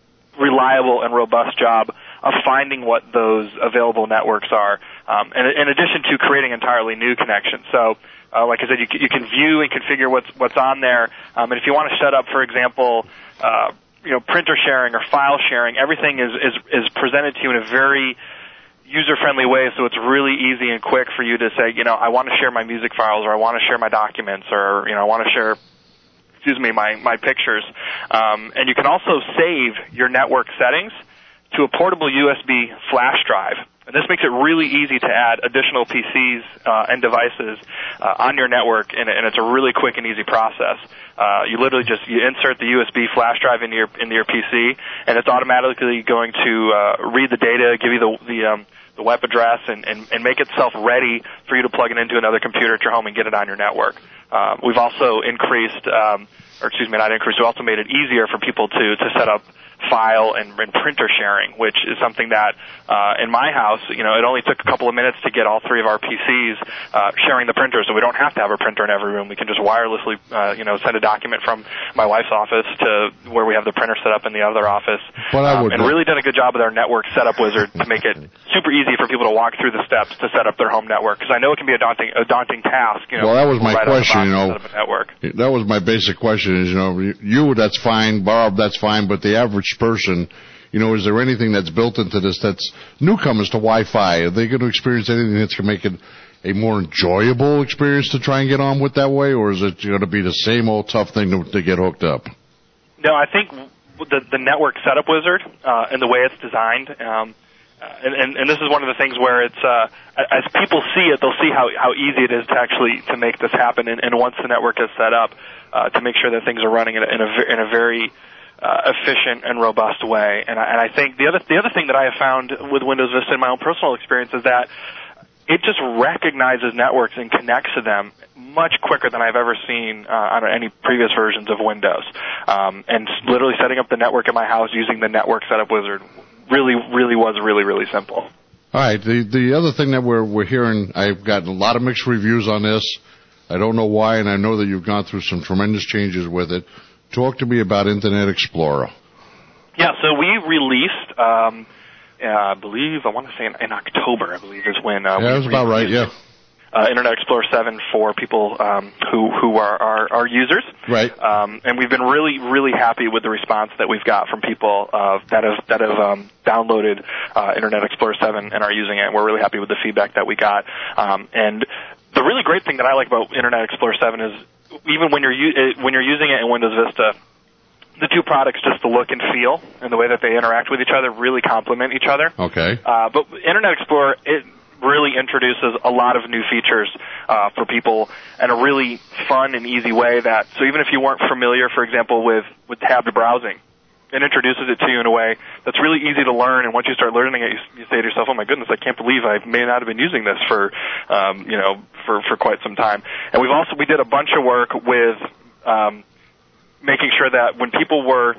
reliable and robust job of finding what those available networks are, um, and in addition to creating entirely new connections. So, uh, like I said, you, you can view and configure what's what's on there, um, and if you want to set up, for example, uh, you know, printer sharing or file sharing, everything is is, is presented to you in a very user-friendly way, so it's really easy and quick for you to say, you know, I want to share my music files, or I want to share my documents, or you know, I want to share. excuse me, my, my pictures. Um, and you can also save your network settings to a portable U S B flash drive. And this makes it really easy to add additional P Cs uh, and devices uh, on your network, and, and it's a really quick and easy process. Uh, you literally just you insert the U S B flash drive into your into your P C, and it's automatically going to uh, read the data, give you the the um, the web address, and, and, and make itself ready for you to plug it into another computer at your home and get it on your network. Uh, we've also increased, um, or excuse me, not increased, we also made it easier for people to, to set up file and, and printer sharing, which is something that uh, in my house, you know, it only took a couple of minutes to get all three of our P Cs uh, sharing the printer, so we don't have to have a printer in every room. We can just wirelessly, uh, you know, send a document from my wife's office to where we have the printer set up in the other office. But I would um, and really done a good job with our network setup wizard to make it super easy for people to walk through the steps to set up their home network, because I know it can be a daunting a daunting task. You know, well, that was my right question. You know, set up a network. That was my basic question. Is you know, you that's fine, Bob, that's fine, but the average person. You know, is there anything that's built into this that's newcomers to Wi-Fi? Are they going to experience anything that's going to make it a more enjoyable experience to try and get on with that way, or is it going to be the same old tough thing to, to get hooked up? No, I think the, the network setup wizard uh, and the way it's designed, um, and, and, and this is one of the things where it's uh, as people see it, they'll see how, how easy it is to actually to make this happen. And, and once the network is set up, uh, to make sure that things are running in a in a, in a very Uh, efficient and robust way, and I, and I think the other the other thing that I have found with Windows Vista in my own personal experience is that it just recognizes networks and connects to them much quicker than I've ever seen uh, on any previous versions of Windows. Um, and literally setting up the network in my house using the network setup wizard really, really was really, really simple. All right. The the other thing that we're we're hearing, I've gotten a lot of mixed reviews on this. I don't know why, and I know that you've gone through some tremendous changes with it. Talk to me about Internet Explorer. Yeah, so we released, um, uh, I believe, I want to say in, in October, I believe, is when uh, yeah, we that's about right, yeah. Uh, Internet Explorer seven for people um, who who are our, our users. Right. Um, and we've been really, really happy with the response that we've got from people uh, that have that have um, downloaded uh, Internet Explorer seven and are using it. And we're really happy with the feedback that we got. Um, and the really great thing that I like about Internet Explorer seven is even when you're u- when you're using it in Windows Vista, the two products, just the look and feel and the way that they interact with each other, really complement each other. Okay. Uh, but Internet Explorer, it really introduces a lot of new features uh, for people in a really fun and easy way. That so even if you weren't familiar, for example, with with tabbed browsing, it introduces it to you in a way that's really easy to learn. And once you start learning it, you, you say to yourself, "Oh my goodness, I can't believe I may not have been using this for, um, you know, for for quite some time." And we've also we did a bunch of work with um, making sure that when people were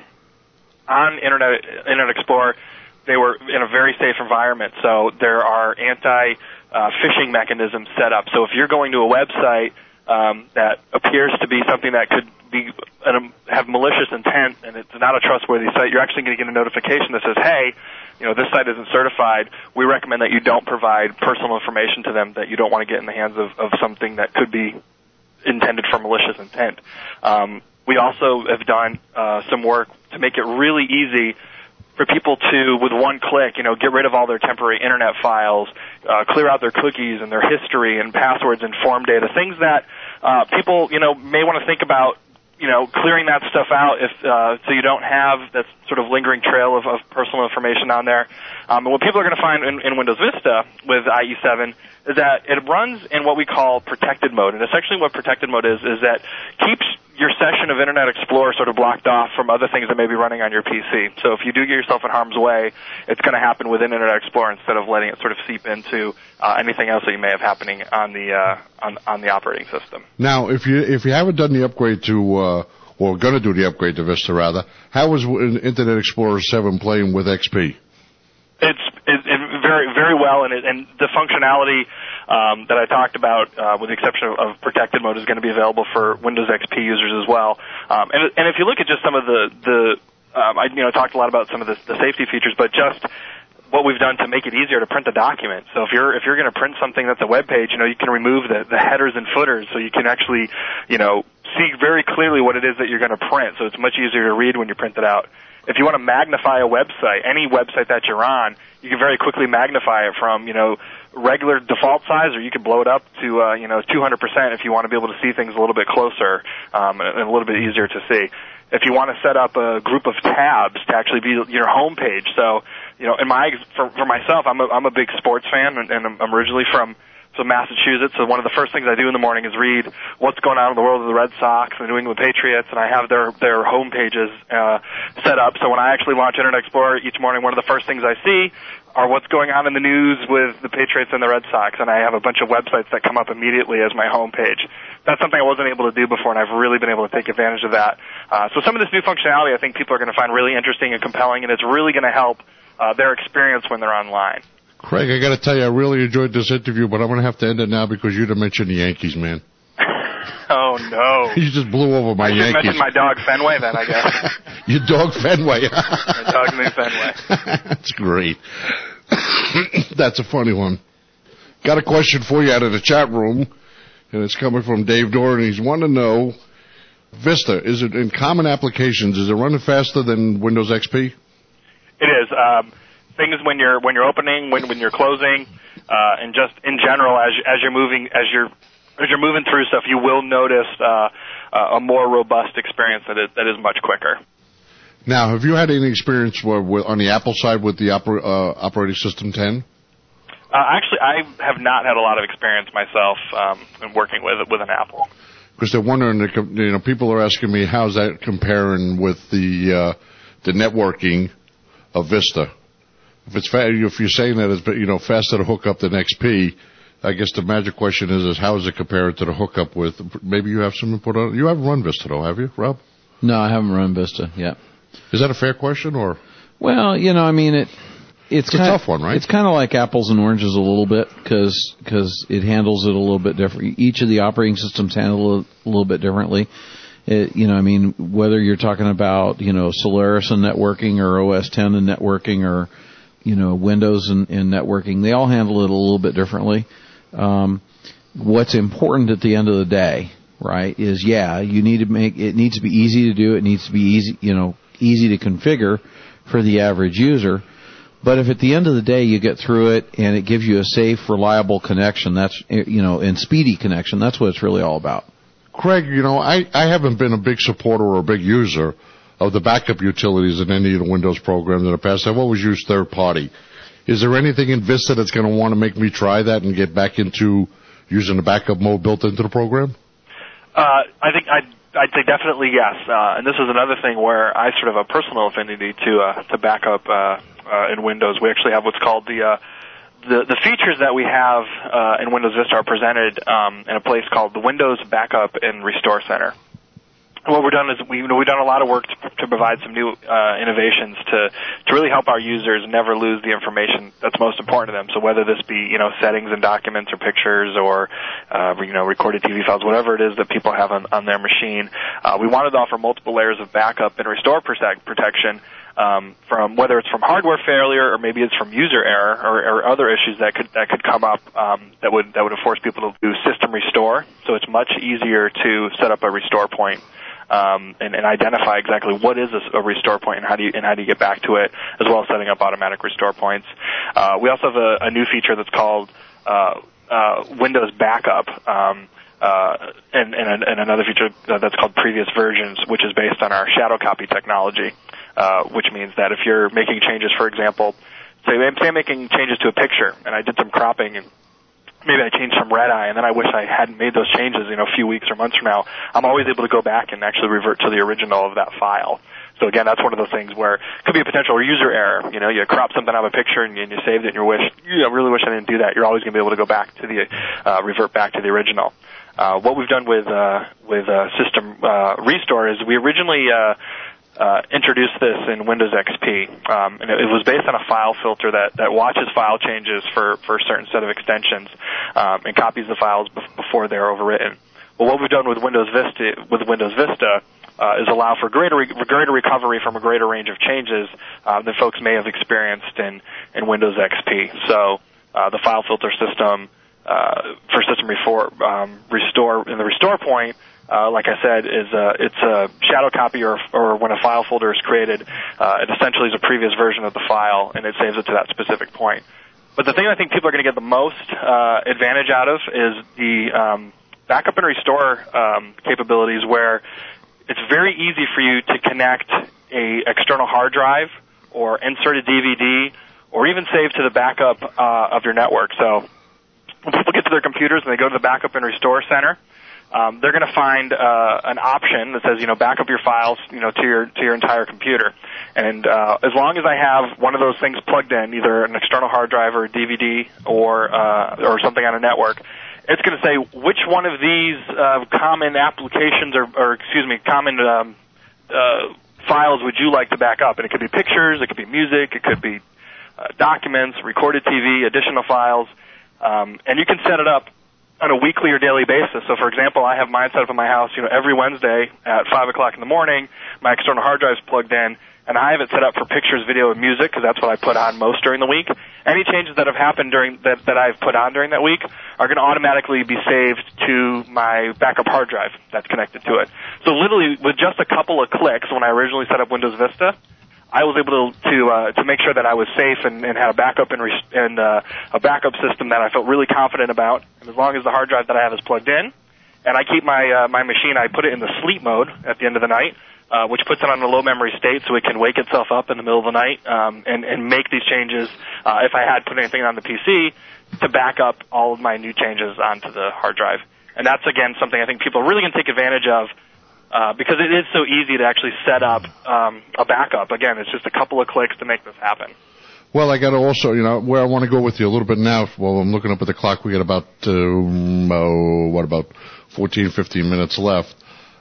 on Internet Internet Explorer, they were in a very safe environment. So there are anti uh, phishing mechanisms set up. So if you're going to a website um, that appears to be something that could be um, have malicious intent, and it's not a trustworthy site, you're actually going to get a notification that says, hey, you know, this site isn't certified. We recommend that you don't provide personal information to them that you don't want to get in the hands of, of something that could be intended for malicious intent. Um, we also have done uh, some work to make it really easy for people to, with one click, you know, get rid of all their temporary internet files, uh, clear out their cookies and their history and passwords and form data, things that uh, people, you know, may want to think about, you know, clearing that stuff out if uh, so you don't have that sort of lingering trail of, of personal information on there. Um, and what people are going to find in, in Windows Vista with I E seven is that it runs in what we call protected mode. And essentially what protected mode is is that keeps your session of Internet Explorer sort of blocked off from other things that may be running on your P C. So if you do get yourself in harm's way, it's going to happen within Internet Explorer instead of letting it sort of seep into uh, anything else that you may have happening on the uh, on, on the operating system. Now, if you if you haven't done the upgrade to, uh, or going to do the upgrade to Vista rather, how is Internet Explorer seven playing with X P? It's it, it very very well, and it, and the functionality um, that I talked about, uh, with the exception of, of protected mode, is going to be available for Windows X P users as well. Um, and and if you look at just some of the the um, I you know talked a lot about some of the, the safety features, but just what we've done to make it easier to print a document. So if you're if you're going to print something that's a web page, you know, you can remove the, the headers and footers, so you can actually, you know, see very clearly what it is that you're going to print. So it's much easier to read when you print it out. If you want to magnify a website, any website that you're on, you can very quickly magnify it from, you know, regular default size, or you can blow it up to, uh, you know, two hundred percent if you want to be able to see things a little bit closer, um, and a little bit easier to see. If you want to set up a group of tabs to actually be your home page, so, you know, in my, for, for myself, I'm a, I'm a big sports fan, and, and I'm originally from, from Massachusetts, so one of the first things I do in the morning is read what's going on in the world of the Red Sox and the New England Patriots, and I have their, their home pages, uh, set up, so when I actually launch Internet Explorer each morning, one of the first things I see are what's going on in the news with the Patriots and the Red Sox, and I have a bunch of websites that come up immediately as my home page. That's something I wasn't able to do before, and I've really been able to take advantage of that. Uh, so some of this new functionality I think people are going to find really interesting and compelling, and it's really going to help uh, their experience when they're online. Craig, I got to tell you, I really enjoyed this interview, but I'm going to have to end it now because you didn't mention the Yankees, man. Oh, no. You just blew over my I Yankees. I mention my dog Fenway then, I guess. Your dog Fenway. My dog named Fenway. That's great. That's a funny one. Got a question for you out of the chat room, and it's coming from Dave Doran. He's wanting to know, Vista, is it in common applications, is it running faster than Windows X P? It is. Um, things when you're when you're opening, when when you're closing, uh, and just in general as as you're moving as you're as you're moving through stuff, you will notice uh, a more robust experience that is that is much quicker. Now, have you had any experience with, with, on the Apple side with the oper, uh, operating system ten? Uh, actually, I have not had a lot of experience myself um, in working with with an Apple. Because they're wondering, you know, people are asking me how's that comparing with the uh, the networking of Vista. If it's fa- if you're saying that it's, you know, faster to hook up than X P, I guess the magic question is, is how is it compared to the hookup with? Maybe you have some input on it. You haven't run Vista though, have you, Rob? No, I haven't run Vista yet. Is that a fair question, or? Well, you know, I mean, it it's, it's a kind tough one, right? It's kind of like apples and oranges a little bit because because it handles it a little bit different. Each of the operating systems handle it a little bit differently. It, you know, I mean, whether you're talking about, you know, Solaris and networking or O S ten and networking or, you know, Windows and, and networking, they all handle it a little bit differently. Um, what's important at the end of the day, right, is, yeah, you need to make, it needs to be easy to do. It needs to be easy, you know, easy to configure for the average user. But if at the end of the day you get through it and it gives you a safe, reliable connection, that's, you know, and speedy connection, that's what it's really all about. Craig, you know, I, I haven't been a big supporter or a big user of the backup utilities in any of the Windows programs in the past. I've always used third party. Is there anything in Vista that's going to want to make me try that and get back into using the backup mode built into the program? Uh, I think I'd, I'd say definitely yes. Uh, and this is another thing where I sort of have a personal affinity to uh, to backup uh, uh, in Windows. We actually have what's called the uh, the, the features that we have uh, in Windows Vista are presented um, in a place called the Windows Backup and Restore Center. what we've done is we, you know, we've done a lot of work to, to provide some new uh, innovations to, to really help our users never lose the information that's most important to them. So whether this be, you know, settings and documents or pictures or, uh, you know, recorded T V files, whatever it is that people have on, on their machine, uh, we wanted to offer multiple layers of backup and restore protect, protection um, from whether it's from hardware failure or maybe it's from user error or, or other issues that could that could come up um, that would that would force people to do system restore. So it's much easier to set up a restore point. Um, and, and identify exactly what is a, a restore point and how do you and how do you get back to it, as well as setting up automatic restore points. Uh, we also have a, a new feature that's called uh, uh, Windows Backup, um, uh, and, and, and another feature that's called Previous Versions, which is based on our shadow copy technology, uh, which means that if you're making changes, for example, say, say I'm making changes to a picture, and I did some cropping and maybe I changed some red eye, and then I wish I hadn't made those changes, you know, a few weeks or months from now, I'm always able to go back and actually revert to the original of that file. So again, that's one of those things where it could be a potential user error. You know, you crop something out of a picture and you, and you saved it and you wish, you know, really wish I didn't do that. You're always going to be able to go back to the, uh, revert back to the original. Uh, what we've done with, uh, with, uh, System, uh, Restore is we originally, uh, Uh, introduced this in Windows X P, um, and it, it was based on a file filter that, that watches file changes for, for a certain set of extensions um, and copies the files be- before they're overwritten. Well, what we've done with Windows Vista, with Windows Vista uh, is allow for greater re- greater recovery from a greater range of changes uh, than folks may have experienced in, in Windows X P. So uh, the file filter system uh, for System Refor- um, Restore in the restore point. Uh, like I said, is uh, it's a shadow copy, or, or when a file folder is created, uh, it essentially is a previous version of the file, and it saves it to that specific point. But the thing I think people are going to get the most uh, advantage out of is the um, backup and restore um, capabilities, where it's very easy for you to connect a external hard drive or insert a D V D or even save to the backup uh, of your network. So when people get to their computers and they go to the backup and restore center, Um, they're going to find uh, an option that says, you know, back up your files, you know, to your to your entire computer. And uh, as long as I have one of those things plugged in, either an external hard drive or a D V D or uh, or something on a network, it's going to say which one of these uh, common applications or, or excuse me, common um, uh, files would you like to back up? And it could be pictures, it could be music, it could be uh, documents, recorded T V, additional files, um, and you can set it up on a weekly or daily basis. So, for example, I have mine set up in my house, you know, every Wednesday at five o'clock in the morning. My external hard drive is plugged in, and I have it set up for pictures, video, and music, because that's what I put on most during the week. Any changes that have happened during that, that I've put on during that week are going to automatically be saved to my backup hard drive that's connected to it. So literally, with just a couple of clicks, when I originally set up Windows Vista, I was able to to, uh, to make sure that I was safe and, and had a backup and, re- and uh, a backup system that I felt really confident about. And as long as the hard drive that I have is plugged in, and I keep my uh, my machine, I put it in the sleep mode at the end of the night, uh, which puts it on a low memory state so it can wake itself up in the middle of the night um, and, and make these changes. Uh, if I had put anything on the P C, to back up all of my new changes onto the hard drive. And that's again something I think people are really going to take advantage of. Uh, because it is so easy to actually set up um, a backup. Again, it's just a couple of clicks to make this happen. Well, I got to also, you know, where I want to go with you a little bit now. Well, I'm looking up at the clock. We got about, uh, oh, what, about fourteen, fifteen minutes left.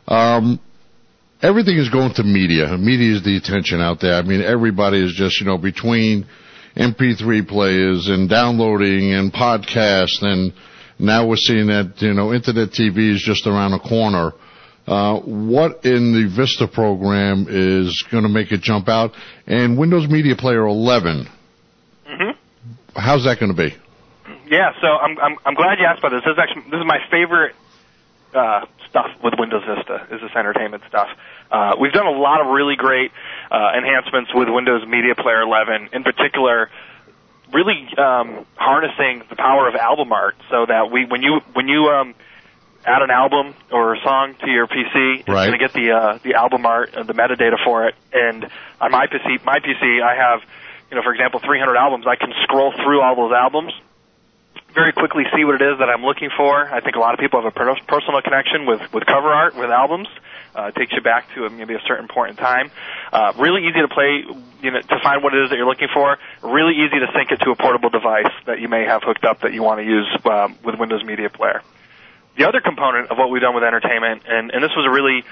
Um, everything is going to media. Media is the attention out there. I mean, everybody is just, you know, between M P three players and downloading and podcasts, and now we're seeing that, you know, Internet T V is just around the corner. Uh, what in the Vista program is going to make it jump out? And Windows Media Player eleven, mm-hmm. How's that going to be? Yeah, so I'm I'm, I'm glad you asked about this. This is actually this is my favorite uh, stuff with Windows Vista. Is this entertainment stuff? Uh, we've done a lot of really great uh, enhancements with Windows Media Player eleven. In particular, really um, harnessing the power of album art, so that we when you when you um, add an album or a song to your P C, it's right. going to get the uh, the album art and the metadata for it. And on my P C, my P C, I have, you know, for example, three hundred albums. I can scroll through all those albums, very quickly see what it is that I'm looking for. I think a lot of people have a per- personal connection with, with cover art, with albums. Uh, it takes you back to a, maybe a certain point in time. Uh, really easy to play, you know, to find what it is that you're looking for. Really easy to sync it to a portable device that you may have hooked up that you want to use um, with Windows Media Player. The other component of what we've done with entertainment, and, and this was a really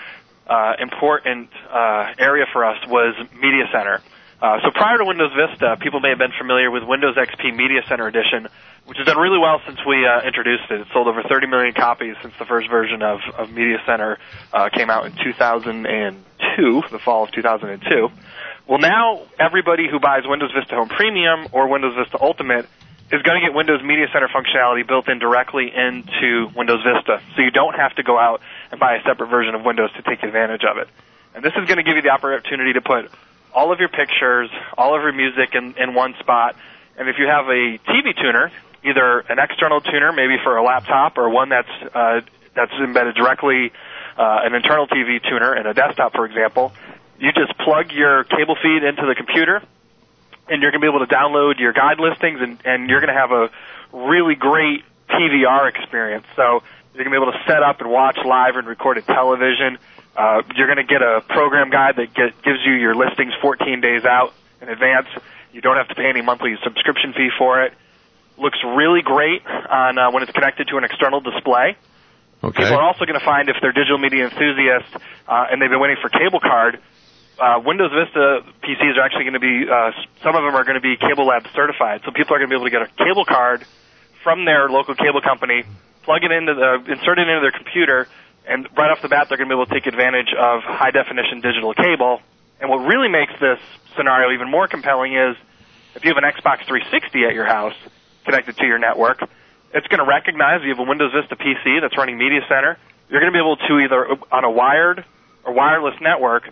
uh, important uh, area for us was Media Center. Uh, so prior to Windows Vista, people may have been familiar with Windows X P Media Center Edition, which has done really well since we uh, introduced it. It's sold over thirty million copies since the first version of, of Media Center uh, came out in two thousand two, the fall of two thousand two. Well, now everybody who buys Windows Vista Home Premium or Windows Vista Ultimate is going to get Windows Media Center functionality built in directly into Windows Vista, so you don't have to go out and buy a separate version of Windows to take advantage of it. And this is going to give you the opportunity to put all of your pictures, all of your music in, in one spot. And if you have a T V tuner, either an external tuner, maybe for a laptop, or one that's uh, that's embedded directly, uh, an internal T V tuner in a desktop, for example, you just plug your cable feed into the computer, and you're going to be able to download your guide listings, and, and you're going to have a really great T V R experience. So you're going to be able to set up and watch live and recorded television. Uh, you're going to get a program guide that get, gives you your listings fourteen days out in advance. You don't have to pay any monthly subscription fee for it. Looks really great on uh, when it's connected to an external display. Okay. People are also going to find, if they're digital media enthusiasts uh, and they've been waiting for cable card, uh, Windows Vista P Cs are actually going to be, uh, some of them are going to be Cable Lab certified. So people are going to be able to get a cable card from their local cable company, plug it into the, insert it into their computer, and right off the bat, they're going to be able to take advantage of high-definition digital cable. And what really makes this scenario even more compelling is if you have an Xbox three sixty at your house connected to your network, it's going to recognize you have a Windows Vista P C that's running Media Center. You're going to be able to either on a wired or wireless network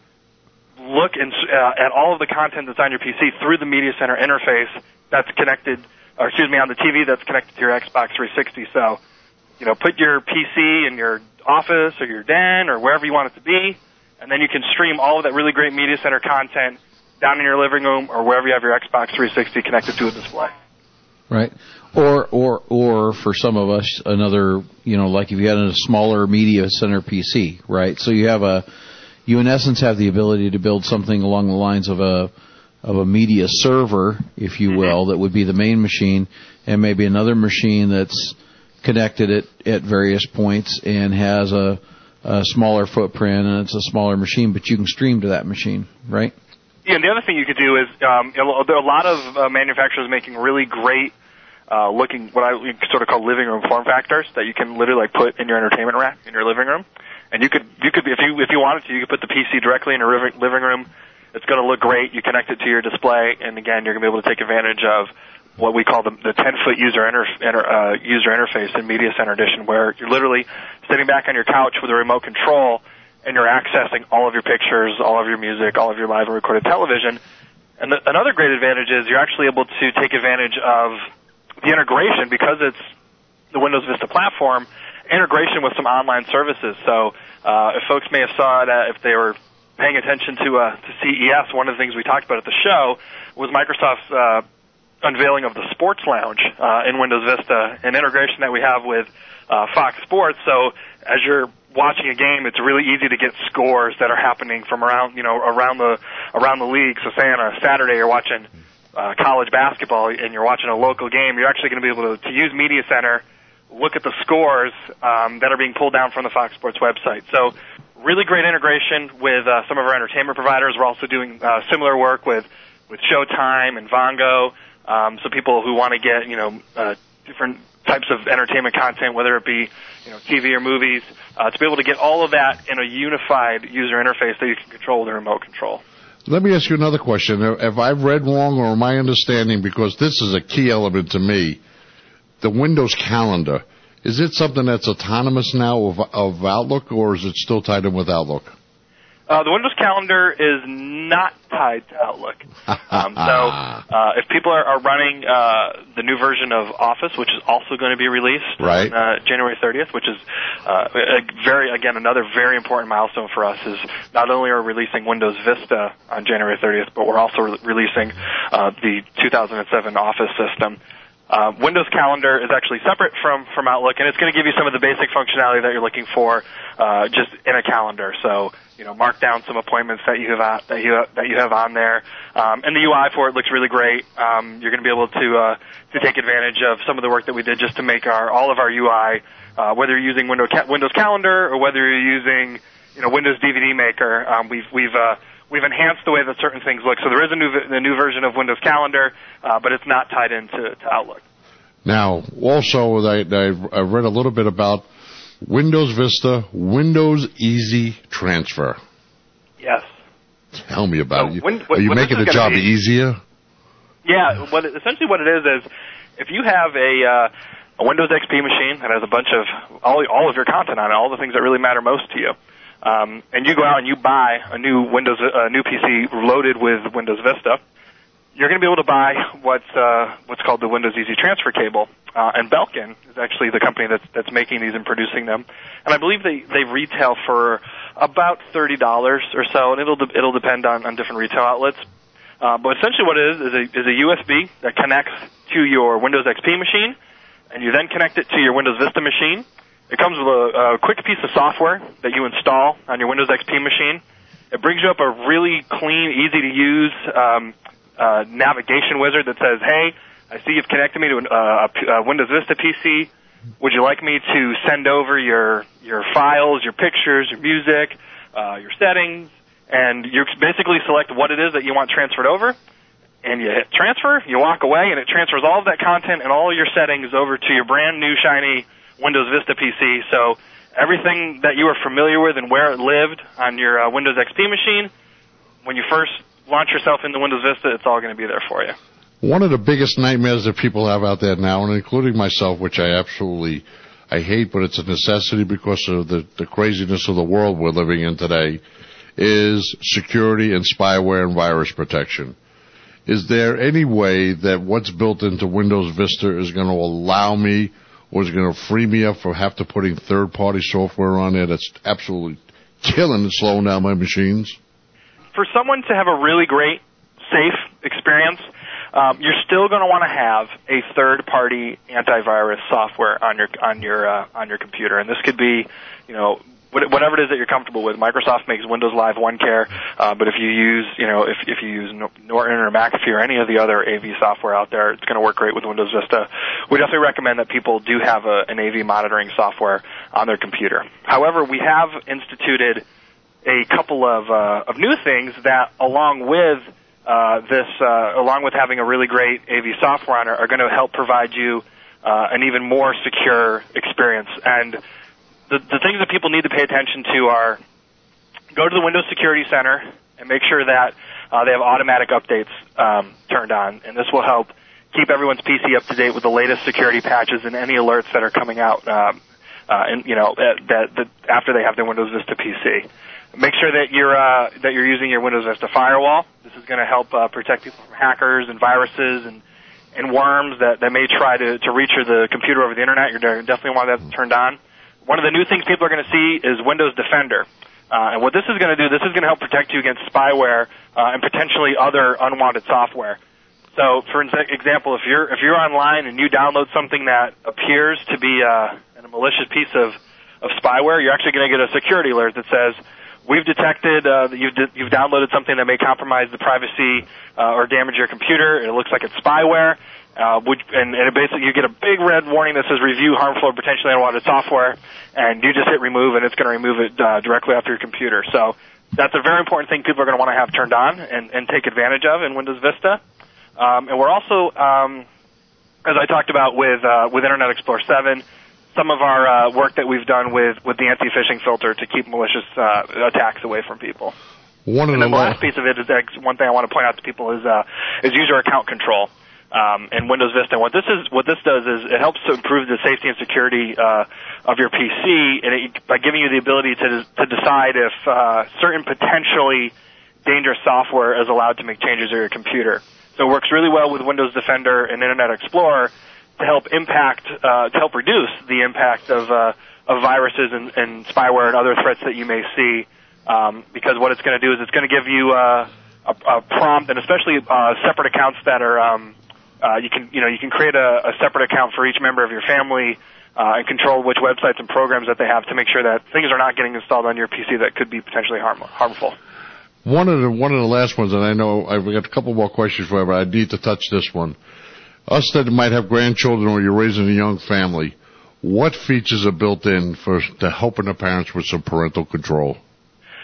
look in, uh, at all of the content that's on your P C through the Media Center interface that's connected, or excuse me, on the T V that's connected to your Xbox three sixty. So, you know, put your P C in your office or your den or wherever you want it to be, and then you can stream all of that really great Media Center content down in your living room or wherever you have your Xbox three sixty connected to a display. Right. Or, or, or for some of us, another, you know, like if you had a smaller Media Center P C, right? So you have a, you in essence have the ability to build something along the lines of a, of a media server, if you will, mm-hmm. that would be the main machine, and maybe another machine that's connected at, at various points and has a, a smaller footprint, and it's a smaller machine, but you can stream to that machine, right? Yeah, and the other thing you could do is um, there are a lot of uh, manufacturers making really great uh, looking, what I sort of call living room form factors that you can literally like put in your entertainment rack in your living room. And you could, you could, if you if you wanted to, you could put the P C directly in your living room. It's going to look great. You connect it to your display, and again, you're going to be able to take advantage of what we call the, the ten-foot user, inter, inter, uh, user interface in Media Center Edition, where you're literally sitting back on your couch with a remote control, and you're accessing all of your pictures, all of your music, all of your live and recorded television. And the, another great advantage is you're actually able to take advantage of the integration, because it's the Windows Vista platform, integration with some online services. So uh, if folks may have saw it, uh, if they were paying attention to, uh, to C E S, one of the things we talked about at the show was Microsoft's uh, unveiling of the Sports Lounge uh, in Windows Vista, an integration that we have with uh, Fox Sports. So as you're watching a game, it's really easy to get scores that are happening from around, you know, around the around the league. So say on a Saturday you're watching uh, college basketball and you're watching a local game, you're actually going to be able to, to use Media Center, look at the scores um, that are being pulled down from the Fox Sports website. So really great integration with uh, some of our entertainment providers. We're also doing uh, similar work with with Showtime and Vongo. Um, so people who want to get, you know, uh, different types of entertainment content, whether it be, you know, T V or movies, uh, to be able to get all of that in a unified user interface that you can control with a remote control. Let me ask you another question. Have I read wrong, or my understanding, because this is a key element to me, the Windows Calendar, is it something that's autonomous now of, of Outlook, or is it still tied in with Outlook? Uh, the Windows Calendar is not tied to Outlook. Um, so uh, if people are, are running uh, the new version of Office, which is also going to be released right. on uh, January thirtieth, which is uh, a very, again, another very important milestone for us, is not only are we releasing Windows Vista on January thirtieth, but we're also re- releasing uh, the two thousand seven Office system. Uh, Windows Calendar is actually separate from, from Outlook, and it's going to give you some of the basic functionality that you're looking for uh, just in a calendar. So, you know, mark down some appointments that you have uh, that you that you have on there, um, and the U I for it looks really great. Um, you're going to be able to uh, to take advantage of some of the work that we did just to make our all of our U I, uh, whether you're using Windows Windows Calendar or whether you're using, you know, Windows D V D Maker. Um, we've we've uh, we've enhanced the way that certain things look. So there is a new a new version of Windows Calendar, uh, but it's not tied into to Outlook. Now, also, I, I've, I've read a little bit about Windows Vista, Windows Easy Transfer. Yes. Tell me about so it. When, Are you when making the job be, easier? Yeah. What essentially what it is is if you have a uh, a Windows X P machine that has a bunch of all all of your content on it, all the things that really matter most to you, um, and you go out and you buy a new Windows a new P C loaded with Windows Vista, you're going to be able to buy what's uh, what's called the Windows Easy Transfer cable, uh, and Belkin is actually the company that's that's making these and producing them, and I believe they they retail for about thirty dollars or so, and it'll de- it'll depend on, on different retail outlets. Uh, but essentially, what it is is a is a U S B that connects to your Windows X P machine, and you then connect it to your Windows Vista machine. It comes with a, a quick piece of software that you install on your Windows X P machine. It brings you up a really clean, easy to use um, Uh, navigation wizard that says, hey, I see you've connected me to an, uh, a, a Windows Vista P C. Would you like me to send over your your files, your pictures, your music, uh, your settings? And you basically select what it is that you want transferred over, and you hit transfer, you walk away, and it transfers all of that content and all of your settings over to your brand new shiny Windows Vista P C. So everything that you are familiar with and where it lived on your uh, Windows X P machine, when you first launch yourself into Windows Vista, it's all going to be there for you. One of the biggest nightmares that people have out there now, and including myself, which I absolutely I hate, but it's a necessity because of the, the craziness of the world we're living in today, is security and spyware and virus protection. Is there any way that what's built into Windows Vista is going to allow me or is going to free me up from have to putting third-party software on there that's absolutely killing and slowing down my machines? For someone to have a really great, safe experience, um, you're still going to want to have a third-party antivirus software on your on your uh, on your computer, and this could be, you know, whatever it is that you're comfortable with. Microsoft makes Windows Live OneCare, uh, but if you use, you know, if if you use Norton or McAfee or any of the other A V software out there, it's going to work great with Windows Vista. We definitely recommend that people do have a, an A V monitoring software on their computer. However, we have instituted a couple of uh, of new things that, along with uh, this, uh, along with having a really great A V software on it, are going to help provide you uh, an even more secure experience. And the, the things that people need to pay attention to are go to the Windows Security Center and make sure that uh, they have automatic updates um, turned on, and this will help keep everyone's P C up to date with the latest security patches and any alerts that are coming out, um, uh, and you know that, that, that after they have their Windows Vista P C. Make sure that you're uh, that you're using your Windows Vista firewall. This is going to help uh, protect people from hackers and viruses and, and worms that, that may try to, to reach your, the computer over the internet. You're definitely want that turned on. One of the new things people are going to see is Windows Defender. Uh, and what this is going to do, this is going to help protect you against spyware uh, and potentially other unwanted software. So, for example, if you're if you're online and you download something that appears to be uh, a malicious piece of, of spyware, you're actually going to get a security alert that says, we've detected uh, that you've, d- you've downloaded something that may compromise the privacy uh, or damage your computer. It looks like it's spyware. Uh, which, and, and it basically you get a big red warning that says review harmful or potentially unwanted software, and you just hit remove, and it's going to remove it uh, directly off your computer. So that's a very important thing people are going to want to have turned on and, and take advantage of in Windows Vista. Um, and we're also, um, as I talked about with uh, with Internet Explorer seven, some of our uh, work that we've done with, with the anti-phishing filter to keep malicious uh, attacks away from people. One of and the then the last piece of it is one thing I want to point out to people is uh, is user account control um, in Windows Vista. And what this is, what this does is it helps to improve the safety and security uh, of your P C, and it, by giving you the ability to to decide if uh, certain potentially dangerous software is allowed to make changes to your computer. So it works really well with Windows Defender and Internet Explorer to help impact, uh, to help reduce the impact of, uh, of viruses and, and spyware and other threats that you may see. Um, because what it's going to do is it's going to give you uh, a, a prompt, and especially uh, separate accounts that are, um, uh, you can, you know, you can create a, a separate account for each member of your family uh, and control which websites and programs that they have to make sure that things are not getting installed on your P C that could be potentially harm, harmful. One of the one of the last ones, and I know I've got a couple more questions for you, but I need to touch this one. Us that might have grandchildren or you're raising a young family, what features are built in for to helping the parents with some parental control?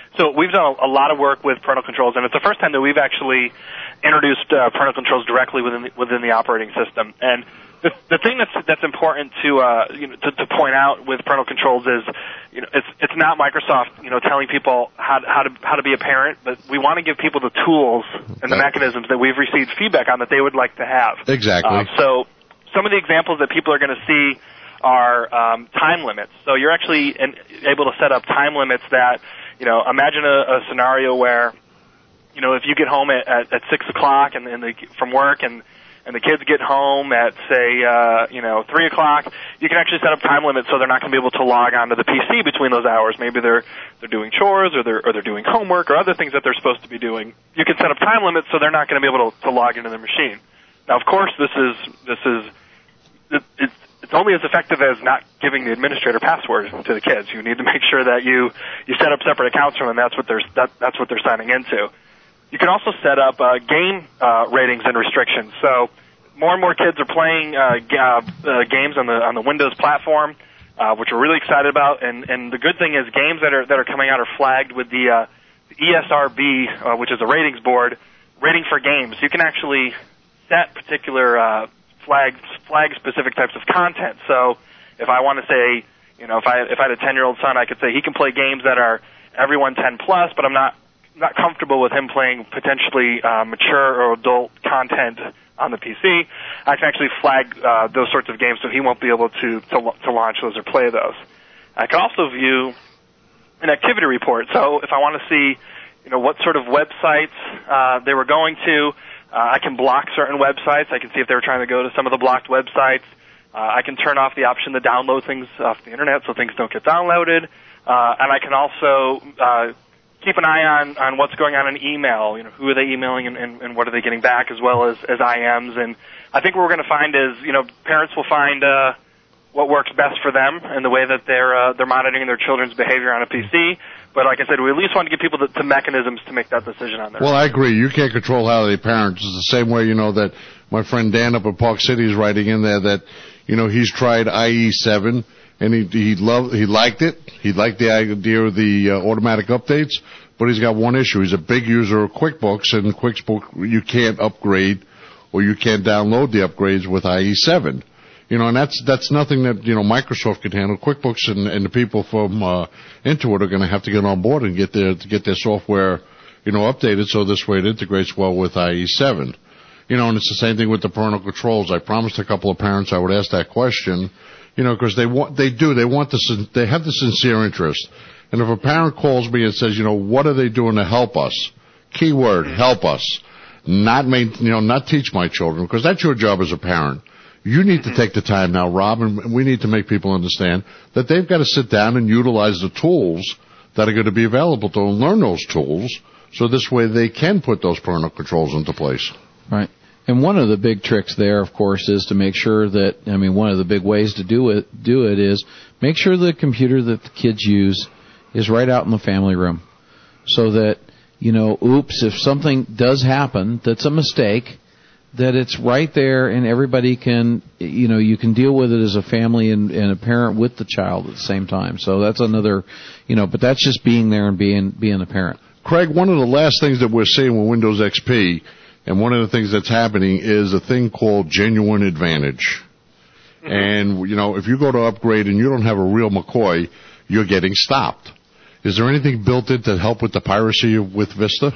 So we've done a, a lot of work with parental controls, and it's the first time that we've actually introduced uh, parental controls directly within the, within the operating system. And the, the thing that's that's important to uh, you know to, to point out with parental controls is, you know, it's it's not Microsoft, you know, telling people how how to how to be a parent, but we want to give people the tools and the mechanisms that we've received feedback on that they would like to have. Exactly. Uh, so some of the examples that people are going to see are um, time limits. So you're actually in, able to set up time limits that, you know, imagine a, a scenario where, you know, if you get home at, at, at six o'clock and, and the, from work and and the kids get home at, say, uh, you know, three o'clock, you can actually set up time limits so they're not going to be able to log onto the P C between those hours. Maybe they're they're doing chores or they're or they're doing homework or other things that they're supposed to be doing. You can set up time limits so they're not going to be able to, to log into their machine. Now, of course, this is this is it, it's it's only as effective as not giving the administrator passwords to the kids. You need to make sure that you you set up separate accounts for them. That's what they're that, that's what they're signing into. You can also set up uh, game uh, ratings and restrictions. So more and more kids are playing uh, g- uh, uh, games on the on the Windows platform, uh, which we're really excited about. And, and the good thing is, games that are that are coming out are flagged with the, uh, the E S R B, uh, which is a ratings board, rating for games. You can actually set particular uh, flag flag specific types of content. So if I want to say, you know, if I if I had a ten year old son, I could say he can play games that are everyone ten plus, but I'm not. not comfortable with him playing potentially uh, mature or adult content on the P C. I can actually flag uh, those sorts of games so he won't be able to, to to launch those or play those. I can also view an activity report. So if I want to see, you know, what sort of websites uh, they were going to, uh, I can block certain websites. I can see if they were trying to go to some of the blocked websites. Uh, I can turn off the option to download things off the internet so things don't get downloaded. Uh, and I can also uh, keep an eye on, on what's going on in email. You know, who are they emailing and, and, and what are they getting back, as well as, as I Ms. And I think what we're going to find is, you know, parents will find uh, what works best for them and the way that they're uh, they're monitoring their children's behavior on a P C. But like I said, we at least want to give people the, the mechanisms to make that decision on their Well, I agree. You can't control how they parent. It's the same way, you know, that my friend Dan up at Park City is writing in there that, you know, he's tried I E seven. And he he loved he liked it. He liked the idea of the uh, automatic updates, but he's got one issue. He's a big user of QuickBooks, and QuickBooks you can't upgrade or you can't download the upgrades with I E seven. You know, and that's that's nothing that, you know, Microsoft can handle. QuickBooks and, and the people from uh, Intuit are going to have to get on board and get their to get their software, you know, updated so this way it integrates well with I E seven. You know, and it's the same thing with the parental controls. I promised a couple of parents I would ask that question. You know, because they want, they do, they want the, they have the sincere interest. And if a parent calls me and says, you know, what are they doing to help us? Keyword, help us. Not main, you know, not teach my children, because that's your job as a parent. You need to take the time now, Rob, and we need to make people understand that they've got to sit down and utilize the tools that are going to be available to them, learn those tools, so this way they can put those parental controls into place. Right. And one of the big tricks there, of course, is to make sure that, I mean, one of the big ways to do it, do it is make sure the computer that the kids use is right out in the family room. So that, you know, oops, if something does happen that's a mistake, that it's right there and everybody can, you know, you can deal with it as a family and, and a parent with the child at the same time. So that's another, you know, but that's just being there and being, being a parent. Craig, one of the last things that we're seeing with Windows X P, and one of the things that's happening is a thing called Genuine Advantage. Mm-hmm. And, you know, if you go to upgrade and you don't have a real McCoy, you're getting stopped. Is there anything built in to help with the piracy with Vista?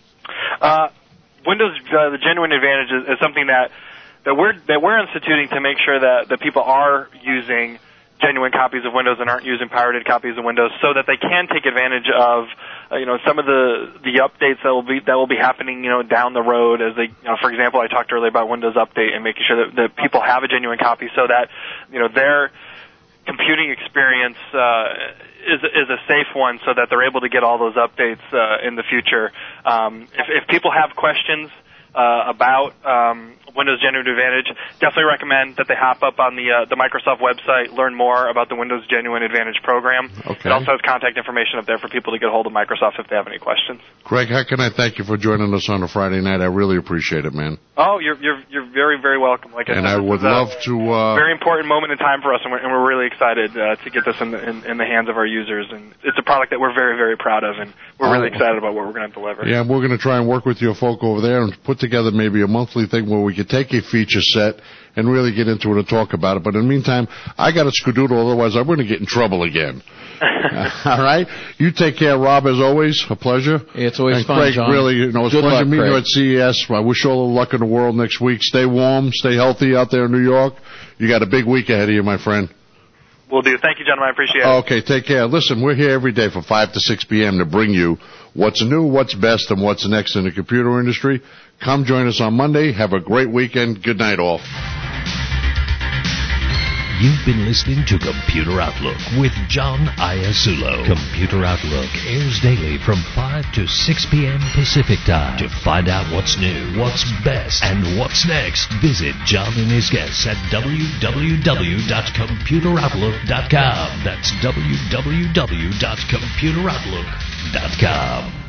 Uh, Windows, uh, the Genuine Advantage is, is something that, that we're that we're instituting to make sure that, that people are using genuine copies of Windows and aren't using pirated copies of Windows, so that they can take advantage of, uh, you know, some of the the updates that will be that will be happening, you know, down the road. As they, you know, for example, I talked earlier about Windows Update and making sure that, that people have a genuine copy, so that, you know, their computing experience uh, is is a safe one, so that they're able to get all those updates uh, in the future. Um, if, if people have questions, uh, about um, Windows Genuine Advantage, definitely recommend that they hop up on the uh, the Microsoft website, learn more about the Windows Genuine Advantage program. Okay. It also has contact information up there for people to get a hold of Microsoft if they have any questions. Greg, how can I thank you for joining us on a Friday night? I really appreciate it, man. Oh, you're you're you're very very welcome. Like I and said, I would love to. Uh, very important moment in time for us, and we're, and we're really excited uh, to get this in the, in, in the hands of our users. And it's a product that we're very very proud of, and we're really excited about what we're going to deliver. Yeah, we're going to try and work with your folk over there and put together maybe a monthly thing where we could take a feature set and really get into it and talk about it. But in the meantime, I got to skedoodle, otherwise I'm going to get in trouble again. All right? You take care, Rob, as always. A pleasure. It's always and fun, Craig, John. really, you know, it's a Good pleasure luck, meeting you Craig. at C E S. I wish you all the luck in the world next week. Stay warm, stay healthy out there in New York. You got a big week ahead of you, my friend. Will do. Thank you, gentlemen. I appreciate it. Okay, take care. Listen, we're here every day from five to six p.m. to bring you what's new, what's best, and what's next in the computer industry. Come join us on Monday. Have a great weekend. Good night, all. You've been listening to Computer Outlook with John Iasulo. Computer Outlook airs daily from five to six p.m. Pacific Time. To find out what's new, what's best, and what's next, visit John and his guests at w w w dot computer outlook dot com. That's w w w dot computer outlook dot com.